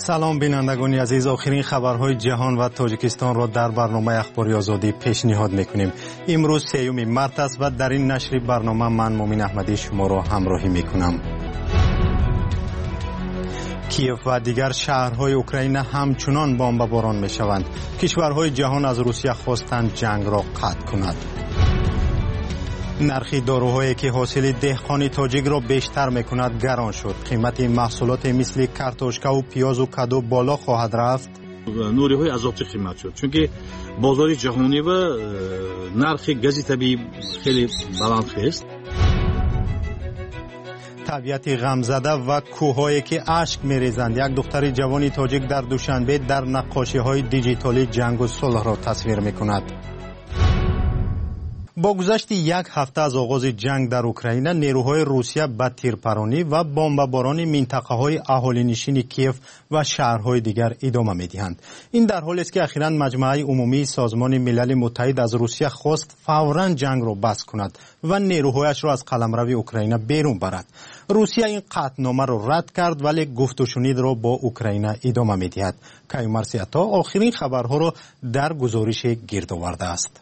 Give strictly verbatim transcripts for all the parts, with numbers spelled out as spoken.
سلام بینندگان عزیز، آخرین خبرهای جهان و تاجیکستان را در برنامه اخباری آزادی پیشنهاد میکنیم. امروز سیوم مارس است و در این نشر برنامه من مومن احمدی شما را همراهی میکنم. کیف و دیگر شهرهای اوکراین همچنان بمباران میشوند. کشورهای جهان از روسیه خواستند جنگ را قطع کند. نرخ داروهایی که حاصل دهقان تاجیک را بیشتر میکند گران شد. قیمت محصولات مثل کارتوشکا و پیاز و کدو بالا خواهد رفت. نوری های عذابچه قیمت شد چون که بازار جهانی و نرخ گاز طبیعی خیلی بلند است. طبیعت غمزده و کوههایی که اشک میریزند. یک دختر جوانی تاجیک در دوشنبه در نقاشی های دیجیتالی جنگ و صلح را تصویر میکند. با گذشت یک هفته از آغاز جنگ در اوکراین، نیروهای روسیه به تیرپرانی و بمباران منطقه‌های اهالی‌نشین کیف و شهرهای دیگر ادامه می‌دهند. این در حالی است که اخیراً مجمع عمومی سازمان ملل متحد از روسیه خواست فوراً جنگ را بس کند و نیروهایش را از قلمرو اوکراین بیرون برد. روسیه این قطعنامه را رد کرد ولی گفت و شنید را با اوکراین ادامه می‌دهد. کیومرث عطا آخرین خبرها را در گزارش گرد آورده است.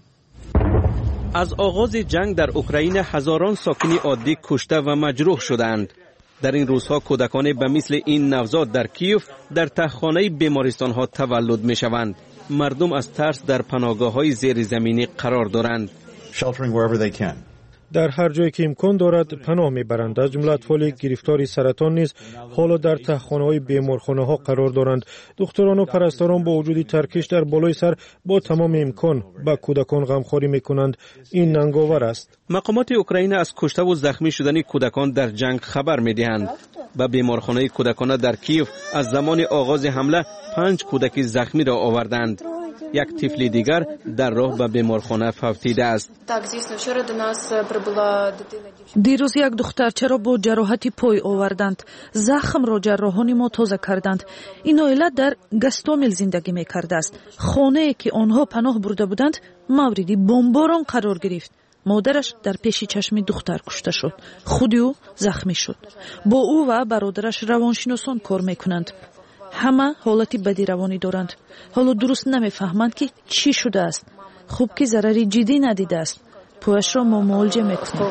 از آغاز جنگ در اوکراین هزاران ساکن عادی کشته و مجروح شدند. در این روزها کودکان به مثل این نوزاد در کیف در تهخانه بیمارستان ها تولد می شوند. مردم از ترس در پناهگاه های زیرزمینی قرار دارند. در هر جایی که امکان دارد پناه میبرند. از جمله اطفال گرفتار سرطان نیز حالا در تهخانه‌های بیمارخانه ها قرار دارند. دکتران و پرستاران با وجود ترکش در بالای سر با تمام امکان با کودکان غمخواری میکنند. این ننگاور است. مقامات اوکراین از کشته و زخمی شدن کودکان در جنگ خبر میدهند. به بیمارخانه کودکان در کیف از زمان آغاز حمله پنج کودک زخمی را آوردند. یک طفل دیگر در راه به بیمارخانه فوتیده است. دیروز یک دخترچه را با جراحت پای آوردند. زخم را جراحان ما تازه کردند. این عائله در گستومل زندگی میکرده است. خانه‌ای که آنها پناه برده بودند موردی بمباران قرار گرفت. مادرش در پیش چشم دختر کشته شد. خود او زخمی شد. با او و برادرش روانشناسان کار میکنند. همه حالتی بدی روانی دارند. حالا درست نمیفهمند که چی شده است. خوب که ضرری جدی ندیده است. پویش را ما معالجه میکنیم.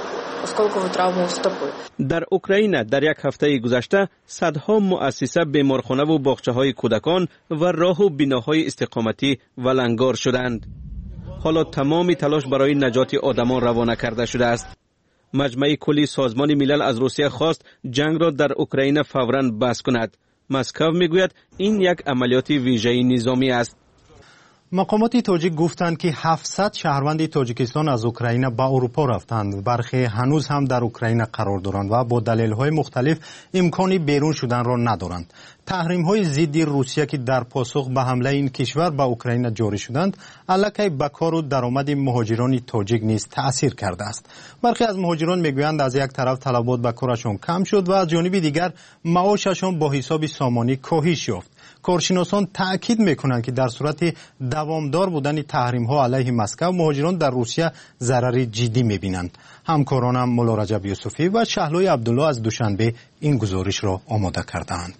در اوکراین در یک هفته گذشته صدها مؤسسه بیمارخانه و باغچه‌های کودکان و راه و بناهای استقامتی ولنگار شدند. حالا تمامی تلاش برای نجات آدمان روانه کرده شده است. مجمع کلی سازمان ملل از روسیه خواست جنگ را در اوکراین فوراً بس کند. مسکو میگوید این یک عملیات ویژه نظامی است. مقامات تاجیک گفتند که هفتصد شهروند تاجیکستان از اوکراین به اروپا رفتند. برخی هنوز هم در اوکراین قرار دارند و با دلایل‌های مختلف امکانی بیرون شدن را ندارند. تحریم‌های ضد روسیه که در پاسخ به حمله این کشور به اوکراین جاری شدند، الکی به کار و درآمد مهاجران تاجیک نیز تأثیر کرده است. برخی از مهاجران میگویند از یک طرف طلبات به کارشان کم شد و از جانب دیگر معاششان با حساب سامانی کاهش یافت. کارشناسان تأکید میکنند که در صورت دوامدار بودن تحریم ها علیه مسکو، مهاجران در روسیه ضرر جدی میبینند. همکارانم مولا رجب یوسفی و شهلوی عبدالله از دوشنبه این گزارش را آماده کردند.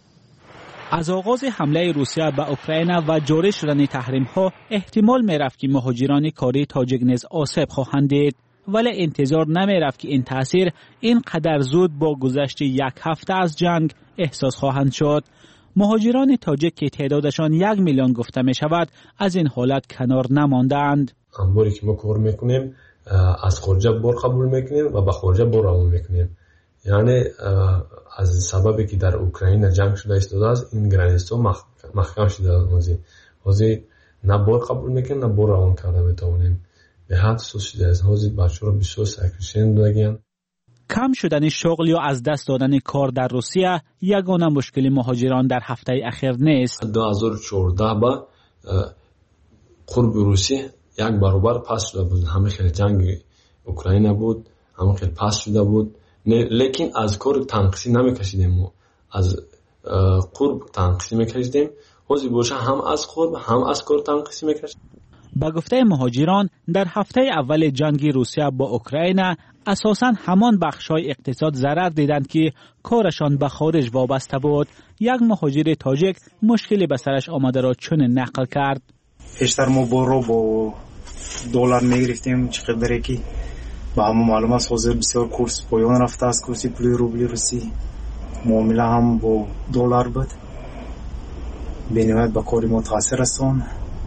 از آغاز حمله روسیه به اوکراین و جاری شدن تحریم ها احتمال می رفت که مهاجران کاری تاجیک نیز آسیب خواهند دید، ولی انتظار نمی رفت که این تاثیر اینقدر زود با گذشت یک هفته از جنگ احساس خواهند شد. مهاجران تاجیک که تعدادشان یک میلیون گفته می شود از این حالت کنار نماندند. انباری که ما کار میکنیم از خارج بار قبول میکنیم و به خارج بار روان میکنیم. یعنی از سببی که در اوکراین جنگ شده ایستاده است، این گرانیستا محکم شده است. حاضر نه بار قبول میکنیم نه بار روان کرده میتوانیم. به حد سوس شده است. حاضر بچه‌ها بسیار ساکریشن دادگیان. کم شدن شغل یا از دست دادن کار در روسیه یگانه مشکل مهاجران در هفته اخیر نیست. دو هزار و چهارده با قرب روسیه یک برابر پس شده بود. همه خیلی جنگ اوکراین بود، همه خیلی پس شده بود. لیکن از کار تنقیصی نمیکشیدیم، ما از قرب تنقیصی میکشیدیم. حاضر باشه هم از قرب هم از کار تنقیصی میکشیدیم. با گفته مهاجران در هفته اول جنگ روسیه با اوکراین اساساً همان بخش‌های اقتصاد ضرر دیدند که کارشان به خارج وابسته بود. یک مهاجر تاجیک مشکلی به سرش آمده را چون نقل کرد. پیشتر ما برو با دلار میگرفتیم چقدر که با همه معلوم است حاضر بسیار کورس پایان رفته است، کورسی پولی روبلی روسی معامله هم با دلار بود، بنابراین با کاری متاثر هستند.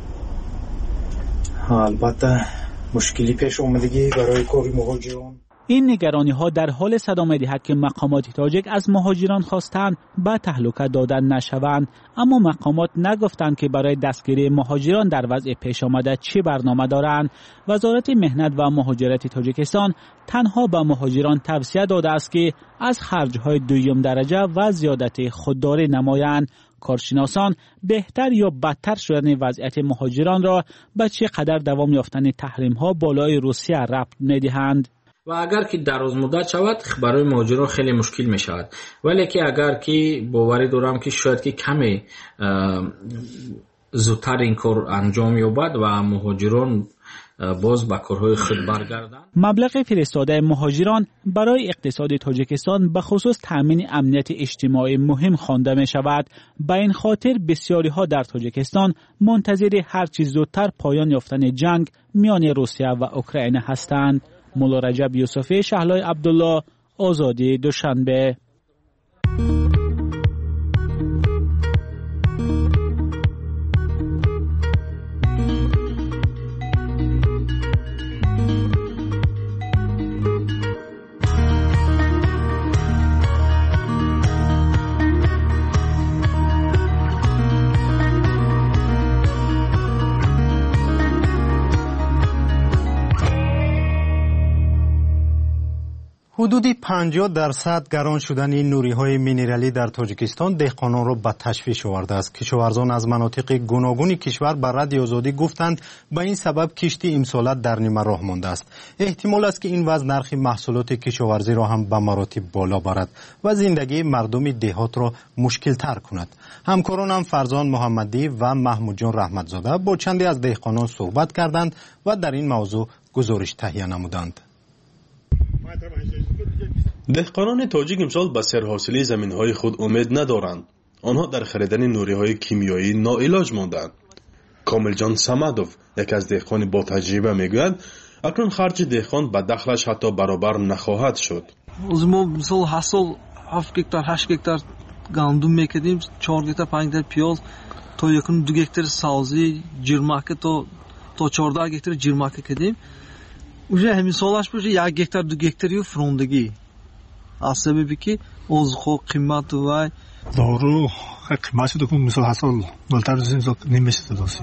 البته مشکلی پیش اومدگی برای کاری مهاجران. این نگرانی ها در حال صدا می‌دهد که مقامات تاجیک از مهاجران خواستند به تهلکه دادن نشوند، اما مقامات نگفتند که برای دستگیری مهاجران در وضع پیش آمده چه برنامه دارند. وزارت مهنت و مهاجرت تاجیکستان تنها به مهاجران توصیه داده است که از خرج‌های دوم درجه و زیادت خودداری نمایند. کارشناسان بهتر یا بدتر شدن وضعیت مهاجران را به چقدر دوام یافتن تحریم‌ها بالای روسیه ربط می‌دهند. و اگر که دراز مدت شود برای مهاجران خیلی مشکل می شود، ولی که اگر که باوری دارم که شاید که کمی زودتر این کار انجام یابد و مهاجران باز به کارهای خود برگردند. مبلغ فرستاده مهاجران برای اقتصاد تاجیکستان به خصوص تامین امنیت اجتماعی مهم خوانده می شود. به این خاطر بسیاری ها در تاجیکستان منتظر هر چیز زودتر پایان یافتن جنگ میان روسیه و اوکراین هستند. مولا رجب یوسفی، شهلای عبدالله، آزادی دوشنبه. حدودی پنجاه درصد گران شدن نوری‌های مینرالی در تاجیکستان دهقانان را به تشویش آورده است. کشاورزان از مناطق گوناگون کشور بر رادیو آزادی گفتند به این سبب کشتی امسال در نیمه راه مانده است. احتمال است که این وضع نرخ محصولات کشاورزی را هم به مراتب بالا برد و زندگی مردم دهات را مشکل تر کند. همکارانم فرزان محمدی و محمود جان رحمتزاده با چندی از دهقانان صحبت کردند و در این موضوع گزارش تهیه نمودند. دهقانان تاجیک امسال به سرحاصلی زمین‌های خود امید ندارند. آنها در خریدن نوری‌های کیمیایی ناعلاج ماندند. کامل جان سمدوف، یک از دهقان با تجربه میگوید اکنون خرج دهقان به دخلش حتی برابر نخواهد شد. ما مثلا حاصل هفت گکتار هشت گکتار گندم میکردیم، چهار گکتار پنج گکتار پیاز، تا یکم دو گکتار سبزی جیرمکه تا تا چهارده گکتار جیرمکه کردیم. уже همین سالش باشه یک گکتار دو گکتاری فروندگی. از سببی که از خود قیمت و دارو قیمتی دکون مثل حاصل بالاتر از این نمیشه داشتی.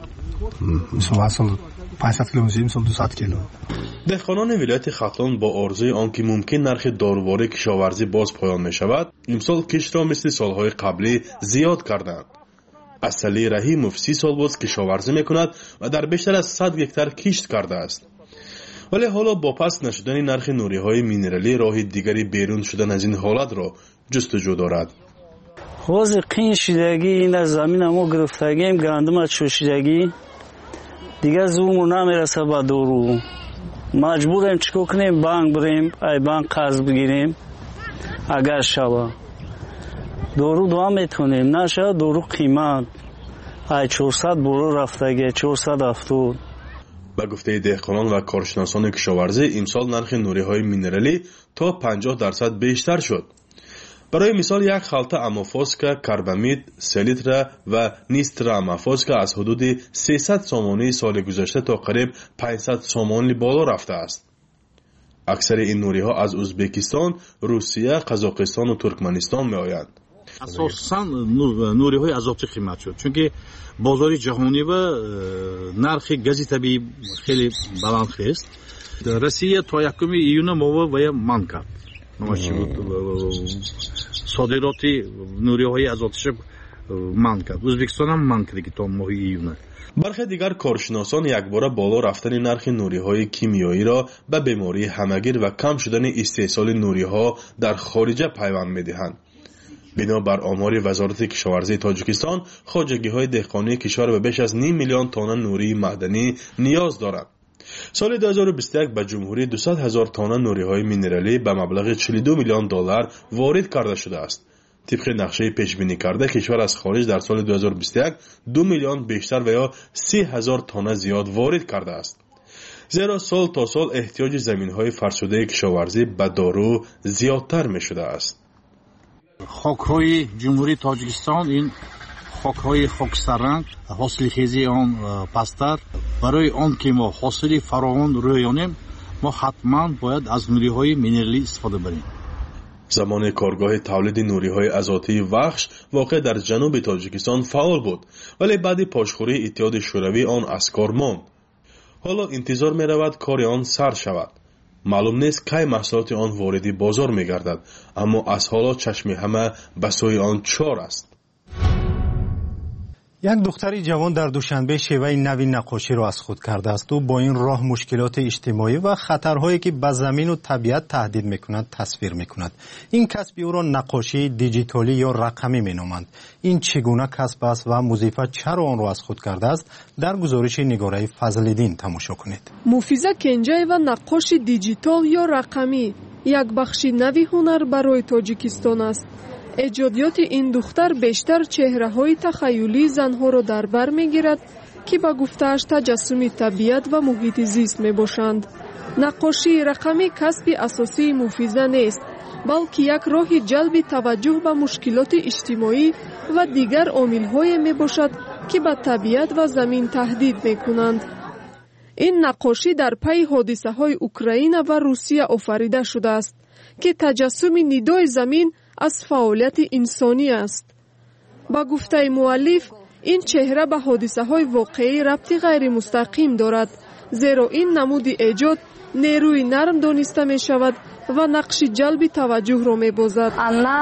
مثل حاصل پانصد کیلو میشه مثل دویست کیلو. دهقانان ولایت ختلان با آرزوی آنکه ممکن نرخ داروواری کشاورزی باز پایان می شود، امسال کشت را مثل سالهای قبلی زیاد کردند. اصلی رحیموف سی سال باز کشاورزی می کند و در بیشتر از صد گکتار کشت کرده است. ولی حالا با پس نشدن نرخ نوری‌های مینرالی راه دیگری بیرون شدن از این حالت را جستجو دارد. حوض قین شدگی این از زمین ما گرفتگیم گندم از شوشیدگی دیگه زومون نمیرسه با دارو. مجبوریم چیکار کنیم؟ بانک بریم، ای بانک قرض بگیریم اگر شود. دارو دوا میتونیم، نشه دارو قیمت ای چهارصد برو رفتگی چهارصد هفتاد. به گفته دهقانان و کارشناسان کشاورزی امسال نرخ نوری‌های مینرالی تا پنجاه درصد بیشتر شد. برای مثال یک خلطه امافاسکا کربامید سه لیتر و نیسترا امافاسکا از حدود سیصد سامانی سال گذشته تا قریب پانصد سامانی بالا رفته است. اکثر این نوری‌ها از ازبکستان، روسیه، قزاقستان و ترکمنستان می‌آیند. اساساً نوری‌های اضافی قیمت شد چون که بازار جهانی و نرخ گاز طبیعی خیلی بلند است. روسیه تا یکم ایون ما و من کرد. نمایشی بود صادرات نوری‌های اضافی من کرد. ازبکستان هم من کرد که تا ماه ایون. برخی دیگر کارشناسان یکباره بالا رفتن نرخ نوری‌های کیمیایی را به بیماری همگیر و کم شدن استحصال نوری‌ها در خارج پیوند می‌دهند. بنابر آمار وزارت کشاورزی تاجیکستان، خواجگی‌های دهقانی کشور به بیش از نیم میلیون تن نوری معدنی نیاز دارند. سال دو هزار و بیست و یک به جمهوری دویست هزار تن نوری‌های مینرالی به مبلغ چهل و دو میلیون دلار وارد کرده شده است. طبق نقشه پیش بینی کرده کشور از خارج در سال دو هزار و بیست و یک دو میلیون بیشتر و یا سی هزار تن زیاد وارد کرده است. زیرا سال تا سال احتیاج زمین‌های فرسوده کشاورزی به دارو زیادتر می‌شده است. خاک‌های جمهوری تاجیکستان این خاک‌های خاکستررنگ، حاصلخیزی آن پستر، برای آن که ما حاصل فراوان رویانیم ما حتما باید از نوری‌های مینرالی استفاده بریم. زمان کارگاه تولید نوری‌های ازاتی وخش واقع در جنوب تاجیکستان فعال بود، ولی بعد پاشخوری اتحاد شوروی آن از کار ماند. حالا انتظار می‌رود کار آن سر شود. معلوم نیست کی محصولات آن وارد بازار می‌گردد، اما از حالا چشم همه به سوی آن چار است. یک دختری جوان در دوشنبه شیوه نوی نقاشی را از خود کرده است. او با این راه مشکلات اجتماعی و خطرهایی که به زمین و طبیعت تهدید می‌کند تصویر می‌کند. این کسب او را نقاشی دیجیتالی یا رقمی می‌نامند. این چگونه کسب است و مضیفه چرا آن را از خود کرده است؟ در گزارش نگاره فضل‌الدین تماشا کنید. موفیزا کنجاєва نقاشی دیجیتال یا رقمی یک بخش نوی هنر برای تاجیکستان است. اجادیات این دختر بیشتر چهره‌های تخیلی زنها را در بر می‌گیرد که با گفته‌اش تجسم طبیعت و محیط زیست می‌باشند. نقاشی رقمی کسب اساسی موفیزا نیست، بلکه یک راه جلب توجه به مشکلات اجتماعی و دیگر عامل‌های می‌باشد که به طبیعت و زمین تهدید می‌کنند. این نقاشی در پی حادثه‌های اوکراین و روسیه آفریده شده است که تجسم ندای زمین از فعالیت انسانی است. با گفته مؤلف این چهره به حادثه های واقعی ربطی غیر مستقیم دارد، زیرا این نمود ایجاد نیروی نرم دانسته می شود و نقش جلب توجه را می بازد.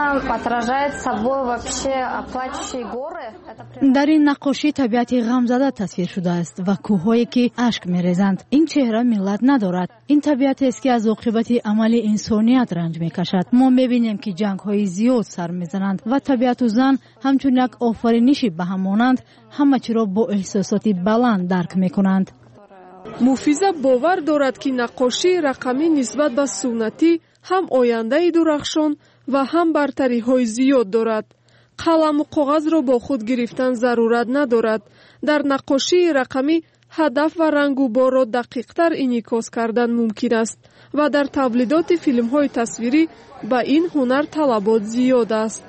در این نقاشی طبیعت غمزده تصویر شده است و کوههایی که اشک می ریزند. این چهره ملت ندارد. این طبیعت است که از عاقبت عمل انسانیت رنج می کشد. ما می بینیم که جنگ های زیاد سر می زنند و طبیعت و زن همچون یک آفرینشی به هم مانند، همه چی را با احساساتی بلند درک می کنند. موفیزا باور دارد که نقاشی رقمی نسبت به سنتی هم آینده درخشان و هم برتری های زیاد دارد. قلم و کاغذ را با خود گرفتن ضرورت ندارد. در نقاشی رقمی هدف و رنگ و بار را دقیق تر انعکاس کردن ممکن است و در تولیدات فیلم های تصویری به این هنر طلبات زیاد است.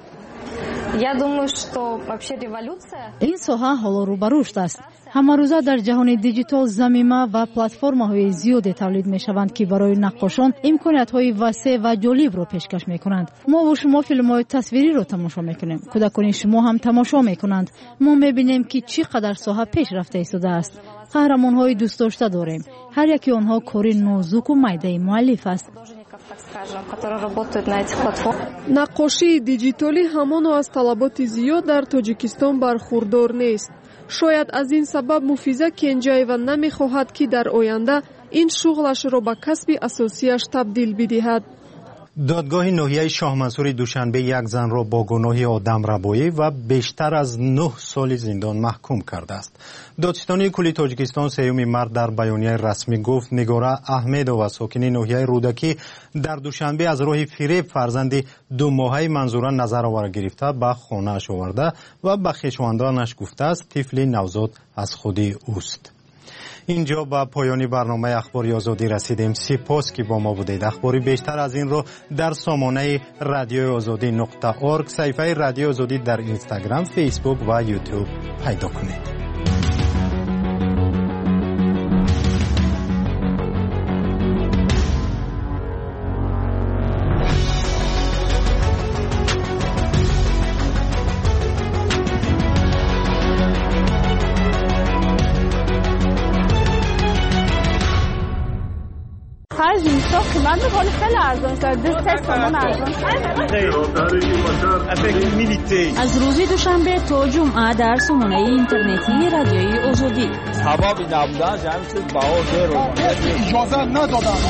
این ساحه حالا رو به رشد است. همه روزه در جهان دیجیتال زمینه و پلتفرم‌های زیاد تولید می‌شوند که برای نقاشان امکانات‌های وسیع و جالب را پیشکش می‌کنند. ما و شما فیلم‌های تصویری را تماشا می‌کنیم. کودکان شما هم تماشا می‌کنند. ما می‌بینیم که چقدر ساحه پیشرفته ایستاده است. قهرمان‌های دوست داشته داریم. هر یکی آنها کاری نازک و میده مؤلف است. نقاشی دیجیتالی همان از طلبات زیاد در تاجیکستان برخوردار نیست. شاید از این سبب موفیزا کنجاєва نمی‌خواهد که در آینده این شغلش را به کسب اساسیش تبدیل بدهد. دادگاه ناحیه شاه منصور دوشنبه یک زن را با گناه آدمربایی و بیشتر از نه سال زندان محکوم کرده است. دادستانی کلی تاجیکستان سیوم مرد در بیانیه رسمی گفت نگاره احمدووا ساکن ناحیه رودکی در دوشنبه از راه فریب فرزند دو ماهه منظوره نظر آور گرفته به خانه‌اش آورده و به خویشاوندانش گفته است طفل نوزاد از خودی اوست. اینجا با پایانی برنامه اخباری آزادی رسیدیم. سپاس که با ما بودید. اخباری بیشتر از این رو در سامانه رادیو آزادی نقطه اورگ، صفحه رادیو آزادی در اینستاگرام، فیسبوک و یوتیوب پیدا کنید. آخر زمستان قیمت میکنه خیلی ارزان شد. دست سامان ارزان از روز دوشنبه تا جمعه در سامانه اینترنتی رادیوی آزادی. هوا نبودن جمع شد بهار اجازه ندادن.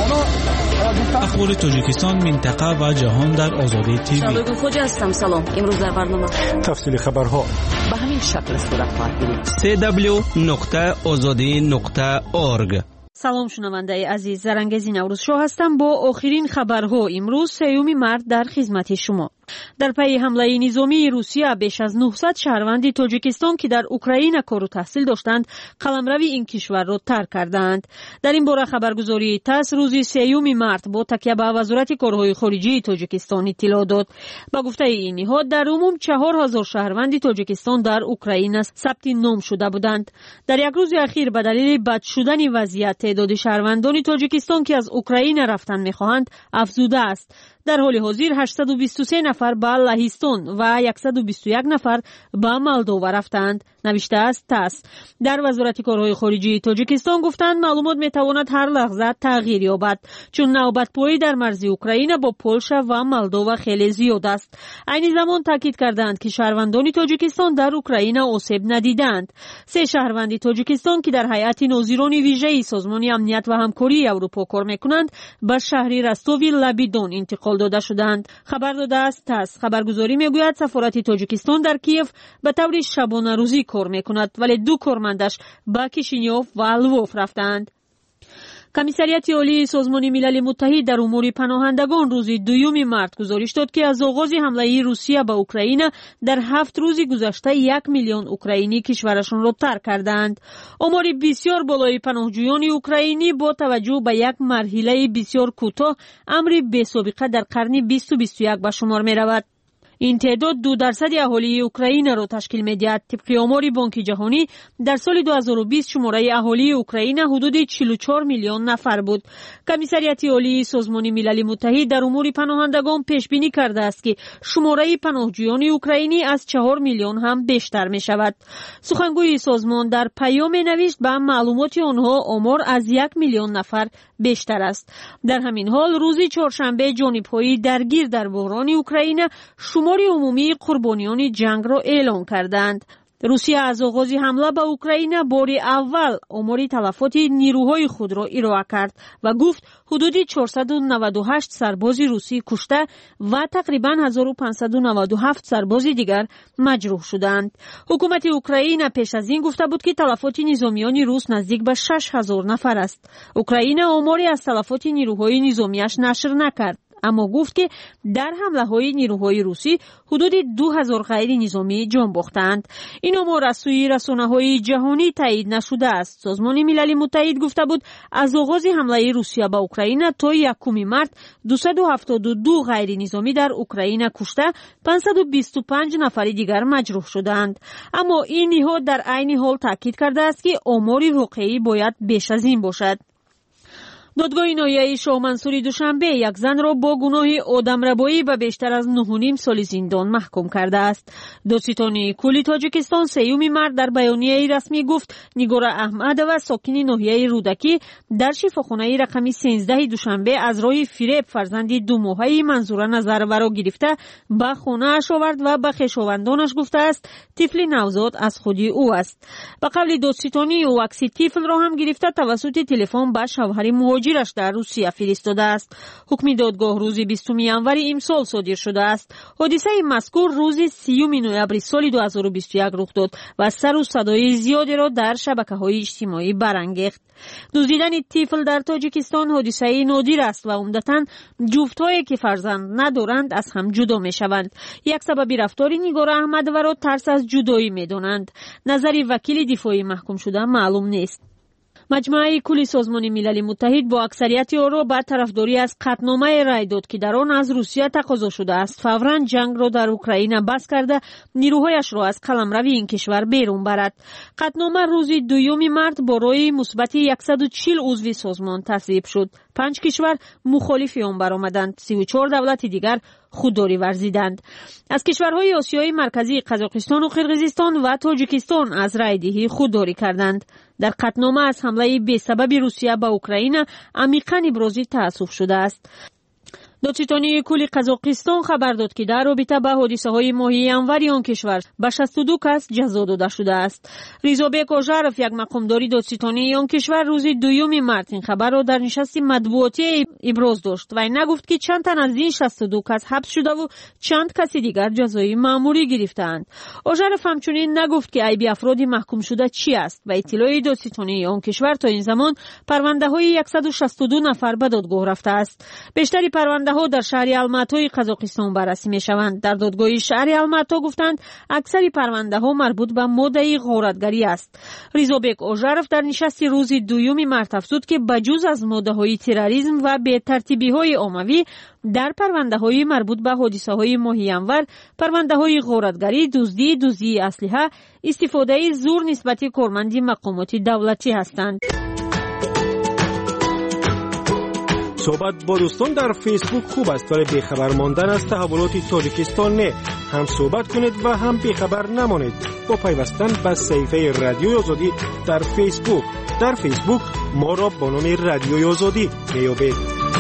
اخبار تاجیکستان، منطقه و جهان در آزادی تیوی. شادو خوجا هستم. سلام. امروز در برنامه تفصیل خبرها به همین شکل صورت خواهد گرفت. سی دبلیو نقطه آزادی نقطه اورگ. سلام شنونده عزیز، زرنگزی نوروز شو هستم با آخرین خبرها. امروز سیوم مرد در خدمت شما. در پی حمله نظامی روسیه بیش از نهصد شهروند تاجیکستان که در اوکراین کار و تحصیل داشتند قلمرو این کشور را ترک کردند. در این باره خبرگزاری تاس روز سیوم مارس با تکیه به وزارت کارهای خارجه تاجیکستان اطلاع داد. با گفته این نهاد در عموم چهار هزار شهروند تاجیکستان در اوکراین ثبت نام شده بودند. در یک روز اخیر به دلیل بد شدن وضعیت تعداد شهروندان تاجیکستان که از اوکراین رفتن می‌خواهند افزوده است. در حال حاضر هشتصد و بیست و سه نفر به لهستان و صد و بیست و یک نفر به مولدووا رفتند، نوشته است تاس. در وزارت کارهای خارجه تاجیکستان گفتند معلومات میتواند هر لحظه تغییر یابد چون نوبت‌پایی در مرز اوکراین با پولشا و مولدووا خیلی زیاد است. عین زمان تاکید کردند که شهروندان تاجیکستان در اوکراین آسیب ندیدند. سه شهروند تاجیکستان که در هیئت ناظران ویژه سازمان امنیت و همکاری اروپا کار میکنند به شهر رستوی لبیدون انتقال داده شدند. خبر داده است تاس. خبرگزاری میگوید سفارت تاجیکستان در کیف به طور شبانه روزی کار میکند ولی دو کارمندش به کیشینیوف و لووف رفتند. کمیسریت عالی سازمان ملل متحد در امور پناهندگان روز دوم مارس گزارش داد که از آغاز حمله روسیه به اوکراین در هفت روز گذشته یک میلیون اوکراینی کشورشان را ترک کردند. آمار بسیار بالای پناهجویان اوکراینی با توجه به یک مرحله بسیار کوتاه امر بی‌سابقه در قرن بیست و بیست و یک به شمار می رود. این تعداد دو درصد اهالی اوکراین را تشکیل می‌دهد. طبق آمار بانک جهانی در سال دو هزار و بیست شماره اهالی اوکراین حدود چهل و چهار میلیون نفر بود. کمیسریت عالی سازمان ملل متحد در امور پناهندگان پیش بینی کرده است که شماره پناهجویان اوکراینی از چهار میلیون هم بیشتر می‌شود. سخنگوی سازمان در پیام نوشت به معلومات آنها آمار از یک میلیون نفر بیشتر است. در همین حال روز چهارشنبه جانب‌های درگیر در بحران اوکراین شمار عمومی قربانیان جنگ را اعلام کردند. روسیه از آغاز حمله به اوکراین بار اول آمار تلفات نیروهای خود را ارائه کرد و گفت حدود چهارصد و نود و هشت سرباز روسی کشته و تقریباً هزار و پانصد و نود و هفت سرباز دیگر مجروح شدند. حکومت اوکراین پیش از این گفته بود که تلفات نظامیان روس نزدیک به شش هزار نفر است. اوکراین آماری از تلفات نیروهای نظامیش نشر نکرد، اما گفت که در حمله های نیروهای روسی حدود دو هزار غیر نظامی جان باختند. این آمار از سوی رسانه‌های جهانی تایید نشده است. سازمان ملل متحد گفته بود از آغاز حمله روسیه به اوکراین تا یکم مارس دویست و هفتاد و دو غیر نظامی در اوکراین کشته، پانصد و بیست و پنج نفر دیگر مجروح شدند. اما این نهاد در عین حال تاکید کرده است که آمار واقعی باید بیش از این باشد. دادگاه ناحیه شاه منصوری دوشنبه یک زن را با گناه آدمربایی به بیشتر از نه و نیم سال زندان محکوم کرده است. دادستان کل تاجیکستان سیوم مارس در بیانیه رسمی گفت نیگار احمد و ساکن ناحیه رودکی در شفاخانه رقم سیزده دوشنبه از راه فریب فرزند دو ماهه منظور نظر ورا گرفته به خانه اش آورد و به خویشاوندانش گفته است طفل نوزاد از خودی او است. به قول دادستان او عکس طفل را هم گرفته توسط تلفن به شوهر مهاجرش در روسیه فرستاده است. حکم دادگاه روز بیستم ژانویه امسال صادر شده است. حادثه مذکور روز سیوم نوامبر سال دو هزار و بیست و یک رخ داد و سر و صدای زیادی را در شبکه‌های اجتماعی برانگیخت. دزدیدن طفل در تاجیکستان حادثه نادر است و عمدتاً جفت‌هایی که فرزند ندارند از هم جدا می‌شوند. یک سبب رفتار نیگار احمد را ترس از جدایی می‌دانند. نظر وکیل دفاعی محکوم شده معلوم نیست. مجمع کل سازمان ملل متحد با اکثریت آرا به طرفداری از قطعنامه رای داد که در آن از روسیه تقاضا شده است فوراً جنگ را در اوکراین بس کرده نیروهایش را از قلمرو این کشور بیرون برد. قطعنامه روز دوم مارس با رای مثبت صد و چهل عضو سازمان تصویب شد. پنج کشور مخالف آن برآمدند. سی و چهار دولت دیگر خودداری ورزیدند. از کشورهای آسیای مرکزی قزاقستان و قرقیزستان و تاجیکستان از رایدهی خودداری کردند. در قطعنامه از حمله بی‌سبب روسیه به اوکراین عمیقاً ابراز تأسف شده است. دادستانی کل قزاقستان خبر داد که در رابطه با حادثه‌های ماهی انوری آن کشور به شصت و دو کس جزا داده شده است. ریزابک اوژارف، یک مقامداری دادستانی آن کشور، روز دوم مارس این خبر را در نشست مطبوعاتی ابراز داشت و نگفت که چند تن از این شصت و دو کس حبس شده و چند کس دیگر جزای مأموری گرفتند. اوژارف همچنین نگفت که عیب افراد محکوم شده چی است و اطلاع دادستانی آن کشور تا این زمان پرونده‌های صد و شصت و دو نفر به دادگاه رفته است. بیشتر پرونده ها در شهر الماتی قزاقستان بررسی می شوند. در دادگاه شهر الماتی گفتند اکثر پرونده ها مربوط به ماده غارتگری است. ریزابک اوژارف در نشست روز دوم مارس افزود که بجز از ماده های تروریسم و به ترتیبی های عمومی در پرونده های مربوط به حادثه های ماهی انور، پرونده های غارتگری، دزدی، دزدی اسلحه، استفاده زور نسبت کارمند مقامات دولتی هستند. صحبت با دوستان در فیسبوک خوب است ولی بیخبر ماندن از تحولات تاجیکستان نه. هم صحبت کنید و هم بیخبر نمانید با پیوستن به صفحه رادیوی آزادی در فیسبوک. در فیسبوک ما را با نام رادیوی آزادی میابید.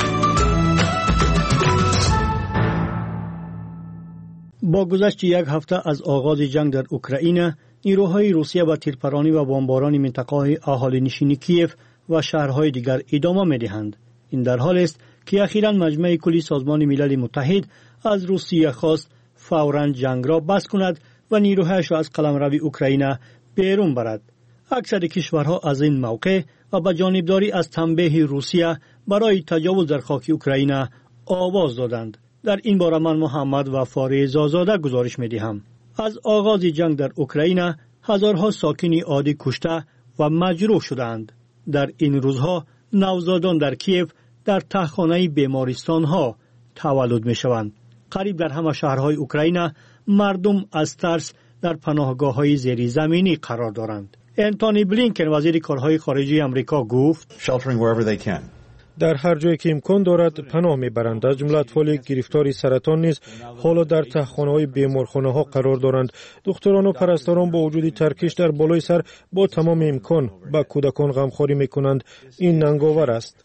با گذشت یک هفته از آغاز جنگ در اوکراین، نیروهای روسیه با تیرپرانی و بمباران منطقه اهالی نشین کیف و شهرهای دیگر ادامه می‌دهند. این در حال است که اخیراً مجمع کلی سازمان ملل متحد از روسیه خواست فوراً جنگ را بس کند و نیروهایش را از قلمرو اوکراین بیرون برد. اکثر کشورها از این موقع و با جانبداری از تنبیه روسیه برای تجاوز در خاک اوکراین آواز دادند. در این باره من محمد و فاریز آزاده گزارش می‌دهم. از آغاز جنگ در اوکراین هزارها ساکن عادی کشته و مجروح شدند. در این روزها نوزادان در کیف در تهخانه بیمارستان ها تولد می شوند. قریب در همه شهرهای اوکراین مردم از ترس در پناهگاه های زیر زمینی قرار دارند. انتونی بلینکن وزیر کارهای خارجه امریکا گفت در هر جایی که امکان دارد پناه میبرند. از جمله اطفال گرفتار سرطان نیز حالا در تهخانه های بیمارخانه ها قرار دارند. دختران و پرستاران با وجود ترکش در بالای سر با تمام امکان با کودکان غمخواری میکنند. این ننگاور است.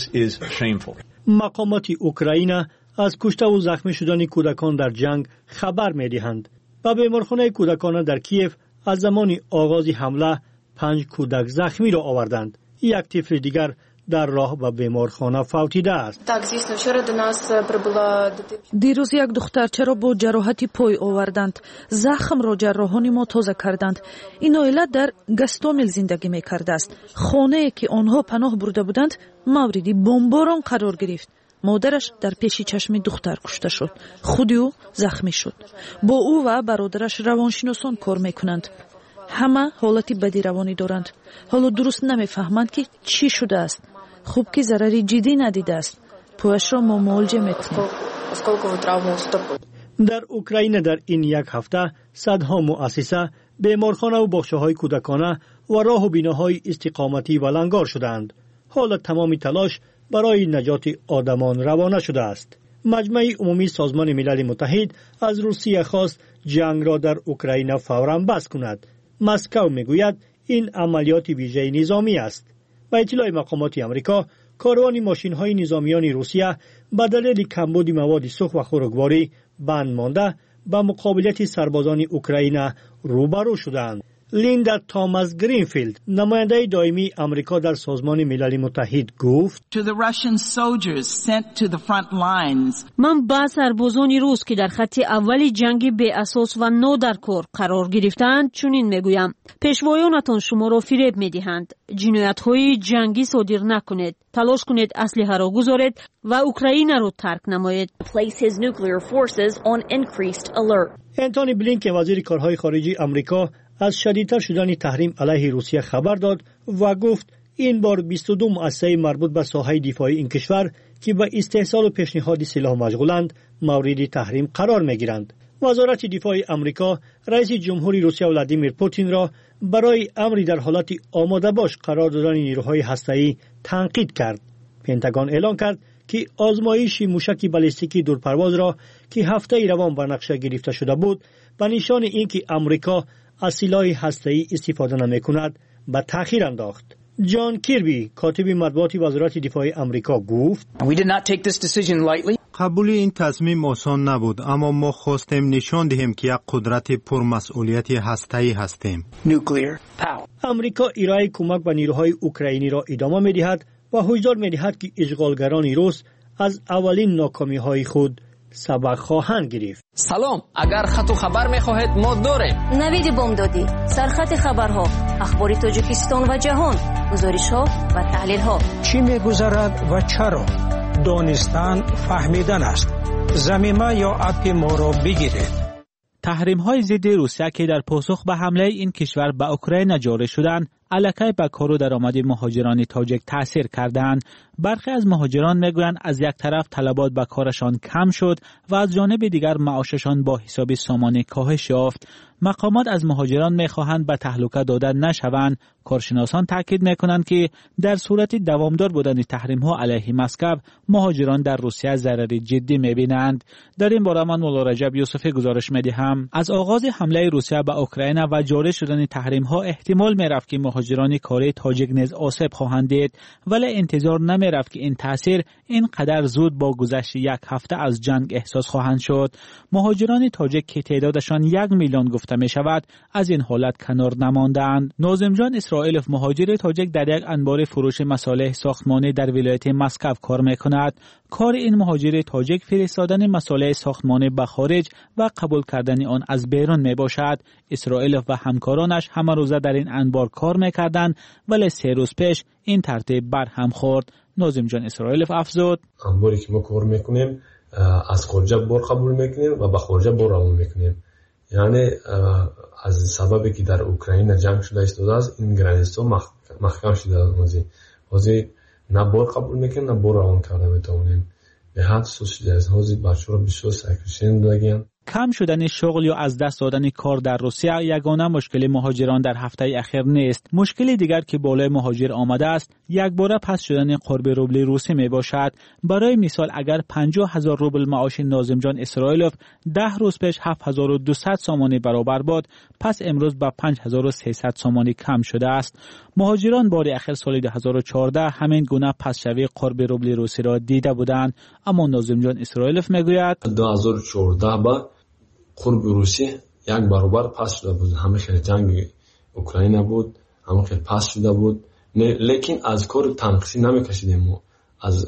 مقامات اوکراین از کشته و زخمی شدن کودکان در جنگ خبر میدهند. با بیمارخانه کودکان در کیف از زمان آغاز حمله پنج کودک زخمی را آوردند. یک طفل دیگر در راه به بیمارخانه فوتیده است. دیروز یک دخترچه را با جراحت پای آوردند. زخم را جراحان ما تازه کردند. این عائله در گستومل زندگی می کرده است. خانه که آنها پناه برده بودند مورد بمباران قرار گرفت. مادرش در پیش چشم دختر کشته شد. خود او زخمی شد. با او و برادرش روانشناسان کار میکنند. همه حالتی بدی روانی دارند. حالا درست نمیفهمند که چی شده است. خوب که ضرری جدی ندیده است. پویش را ما معالجه میکنند. در اوکراین در این یک هفته صدها مؤسسه، بیمارخانه و باغچه‌های کودکانه و راه و بیناهای استقامتی ولنگار شدند. حالا تمام تلاش برای نجات آدمان روانه شده است. مجمع عمومی سازمان ملل متحد از روسیه خواست جنگ را در اوکراین فوراً بس کند. مسکو میگوید این عملیات ویژه نظامی است. با اطلاع مقامات آمریکا، کاروان ماشین‌های نظامیان روسیه به دلیل کمبود مواد سوخت و خوراکواری بند مانده به مقابلت سربازان اوکراین روبرو شدند. لیندا تاماس گرینفیلد، نماینده دائمی آمریکا در سازمان ملل متحد گفت: من با سربازان روس که در خط اول جنگ بی اساس و نادرکار قرار گرفتند چنین میگویم: پیشوایانتان شما را فریب میدهند. جنایت‌های جنگی صادر نکنید. تلاش کنید اسلحه را گذارید و اوکراین را ترک نمایید. انتونی بلینکن وزیر کارهای خارجه آمریکا از شدیدتر شدن تحریم علیه روسیه خبر داد و گفت این بار بیست و دو مؤسسه مربوط به ساحه دفاعی این کشور که به استحصال و پیشنهاد سلاح مشغولند مورد تحریم قرار میگیرند. وزارت دفاع آمریکا رئیس جمهوری روسیه ولادیمیر پوتین را برای امری در حالت آماده باش قرار دادن نیروهای هسته‌ای تنقید کرد. پنتاگون اعلام کرد که آزمایش موشک بالستیکی دورپرواز را که هفته روان بر نقشه گرفته شده بود به نشان اینکه امریکا از سلاح هسته‌ای استفاده نمی‌کند به تأخیر انداخت. جان کیربی کاتب مطبوعات وزارت دفاع امریکا گفت قبول این تصمیم آسان نبود، اما ما خواستیم نشان دهیم که یک قدرت پرمسئولیت هسته‌ای هستیم. امریکا ارائه کمک به نیروهای اوکراینی را ادامه می‌دهد و هشدار می‌دهد که اشغالگران روس از اولین ناکامی‌های خود سبق خواهند گرفت. سلام، اگر خط و خبر می‌خواهید ما داریم. نوید بامدادی، سرخط خبرها، اخبار تاجیکستان و جهان، گزارش‌ها و تحلیل‌ها. چی می‌گذرد و چرا؟ دانستن فهمیدن است. زمینه یا اپ ما را بگیرید. تحریم‌های ضد روسیه که در پاسخ به حمله این کشور به اوکراین جاری شدند، علاقه به کار و درآمد مهاجران تاجیک تاثیر کردند. برخی از مهاجران میگویند از یک طرف طلبات به کارشان کم شد و از جانب دیگر معاششان با حساب سامانه کاهش یافت. مقامات از مهاجران میخواهند به تهلکه داده نشوند. کارشناسان تاکید میکنند که در صورت دوامدار بودن تحریم‌ها علیه مسکو، مهاجران در روسیه ضرر جدی میبینند. در این باره من مولا رجب یوسفی گزارش میدهم. از آغاز حمله روسیه به اوکراین و جاری شدن تحریم‌ها احتمال میرفت که مهاجران کاری تاجیک نیز آسیب خواهند دید، ولی انتظار نمیرفت که این تاثیر اینقدر زود با گذشت یک هفته از جنگ احساس خواهند شد. مهاجران تاجیک که تعدادشان یک میلیون گفته می شود از این حالت کنار نماندند. ناظم جان اسرائیلوف مهاجر تاجیک در یک انبار فروش مصالح ساختمانی در ولایت مسکو کار می کند. کار این مهاجر تاجیک فرستادن مصالح ساختمانی به خارج و قبول کردن آن از بیرون می باشد. اسرائیلوف و همکارانش همه روزه در این انبار کار می کردند، ولی سه روز پیش این ترتیب بر هم خورد. ناظم جان اسرائیلوف افزود: انباری که ما کار میکنیم از خارج بار قبول میکنیم و به خارج بار روان میکنیم. یعنی از سببی که در اوکراین جنگ شده است است این گرانیستا محکم شده است. حاضر نه بار قبول میکنیم نه بار روان کرده میتونیم. به حد سوسیده است. حاضر بچه‌ها بسیار ساکریشن دادن. کم شدن شغل یا از دست دادن کار در روسیه یگانه مشکل مهاجران در هفته اخیر نیست. مشکل دیگر که بالای مهاجر آمده است یک باره پس شدن قرب روبل روسی می باشد. برای مثال اگر پنجاه هزار روبل معاش ناظم جان اسرائیلوف ده روز پیش هفت هزار و دویست سامانی برابر بود، پس امروز به پنج هزار و سیصد سامانی کم شده است. مهاجران بار اخیر سال دو هزار و چهارده همین گونه پس شوی قرب روبل روسی را دیده بودند، اما ناظم جان اسرائیلوف میگوید دو هزار و چهارده با قرب روسی یک برابر پس شده بود. همه خیلی جنگ اوکراین بود، همه خیلی پس شده بود، لیکن از کار تنقیصی نمیکشیدیم. ما از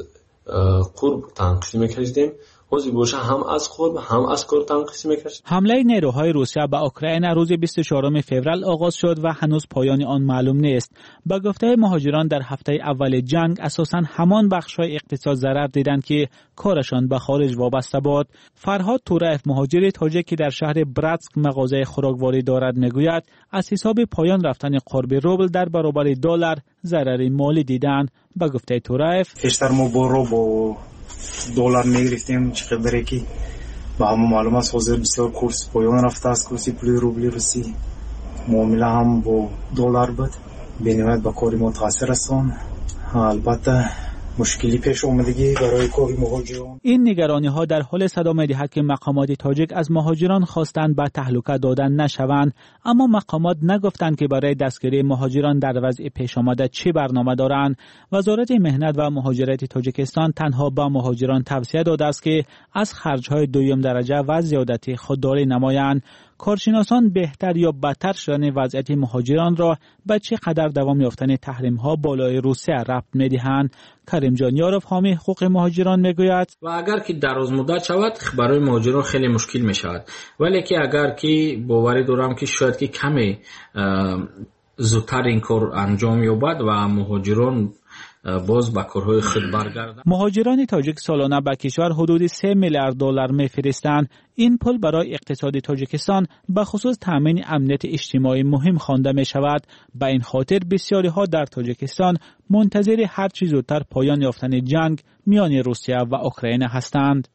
قرب تنقیصی میکشیدیم. حاضر باشه هم از قرب هم از کار تنقیصی میکشید. حمله نیروهای روسیه به اوکراین روز بیست و چهارم فوریه آغاز شد و هنوز پایان آن معلوم نیست. به گفته مهاجران در هفته اول جنگ اساساً همان بخش‌های اقتصاد ضرر دیدند که کارشان به خارج وابسته بود. فرهاد تورایف مهاجر تاجیک که در شهر براتسک مغازه خوراکواری دارد میگوید از حساب پایان رفتن قرب روبل در برابر دلار ضرر مالی دیدند. به گفته تورایف بیشتر ما با روبل دلار میگرفتیم چقدر که با همه معلوم است حاضر بسیار کورس پایان رفته است. کورسی پولی روبلی روسی معامله هم با دلار بود. بنیاد با کاری ما تاثیر رسان. البته مشکلی پیش اومدگی برای کاری مهاجران. این نگرانی ها در حال صدا می‌دهد که مقامات تاجیک از مهاجران خواستند به تهلکه دادن نشوند، اما مقامات نگفتند که برای دستگیری مهاجران در وضع پیش آمده چه برنامه دارند. وزارت مهنت و مهاجرت تاجیکستان تنها به مهاجران توصیه داده است که از خرج‌های دوم درجه و زیادتی خودداری نمایند. کارشناسان بهتر یا بدتر شدن وضعیت مهاجران را به چقدر دوام یافتن تحریم‌ها بالای روسیه ربط می‌دهند. کریم جان یاروف حامی حقوق مهاجران میگوید و اگر که دراز مدت شود برای مهاجران خیلی مشکل می‌شود، ولی که اگر که باوری دارم که شاید که کمی زودتر این کار انجام یابد و مهاجران باز با کارهای خود برگردند. مهاجران تاجیک سالانه به کشور حدود سه میلیارد دلار میفرستند. این پول برای اقتصاد تاجیکستان به خصوص تامین امنیت اجتماعی مهم خوانده می شود. به این خاطر بسیاری ها در تاجیکستان منتظر هر چه زودتر پایان یافتن جنگ میان روسیه و اوکراین هستند.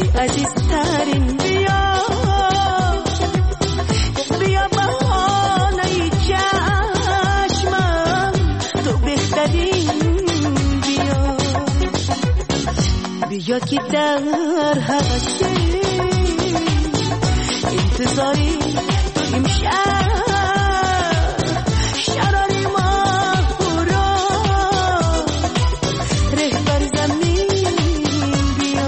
عزیزترین بیا بیا بهانه چشمم تو بهترین بیا بیا که در حوثه انتظاری تو امشب شراری ما را رهبر زمین بیا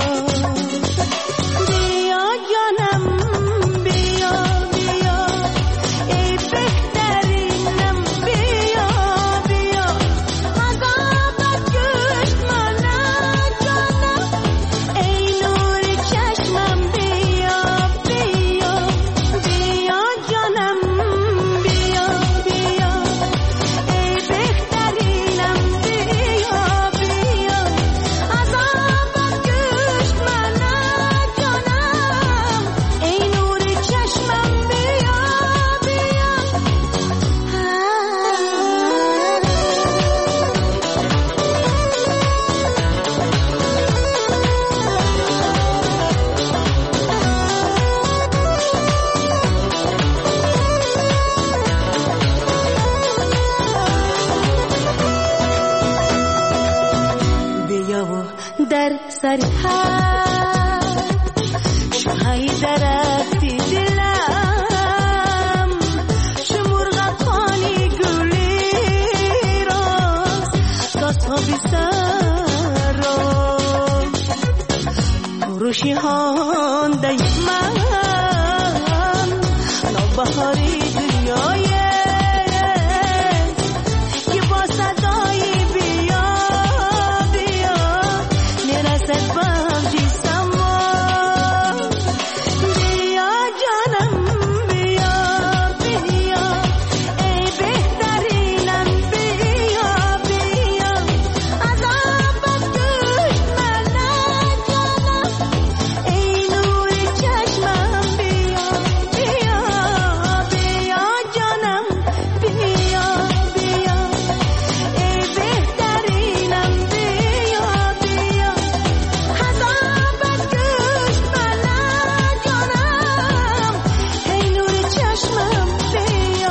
بیا جانم بیا بیا ای بهترینم بیا بیا عذابت کش منم جانم ای نور چشمم بیا بیا بیا جانم بیا بیا ای بهترینم بیا بیا عذابت کش منم جانم ای نور چشمم بیا بیا بیا و در سر هر شوهای درختی دلم چه مرغکانی گلی راست تا تابی سر را پروشی هانده من نوبهاری دنیای که با صدای بیا بیا میرسد بمجی سما بیا جانم بیا بیا ای بهترینم بیا بیا عذابت کش منم جانم ای نور چشمم بیا بیا بیا جانم بیا بیا ای بهترینم بیا بیا عذابت کش منم جانم ای نور چشمم بیا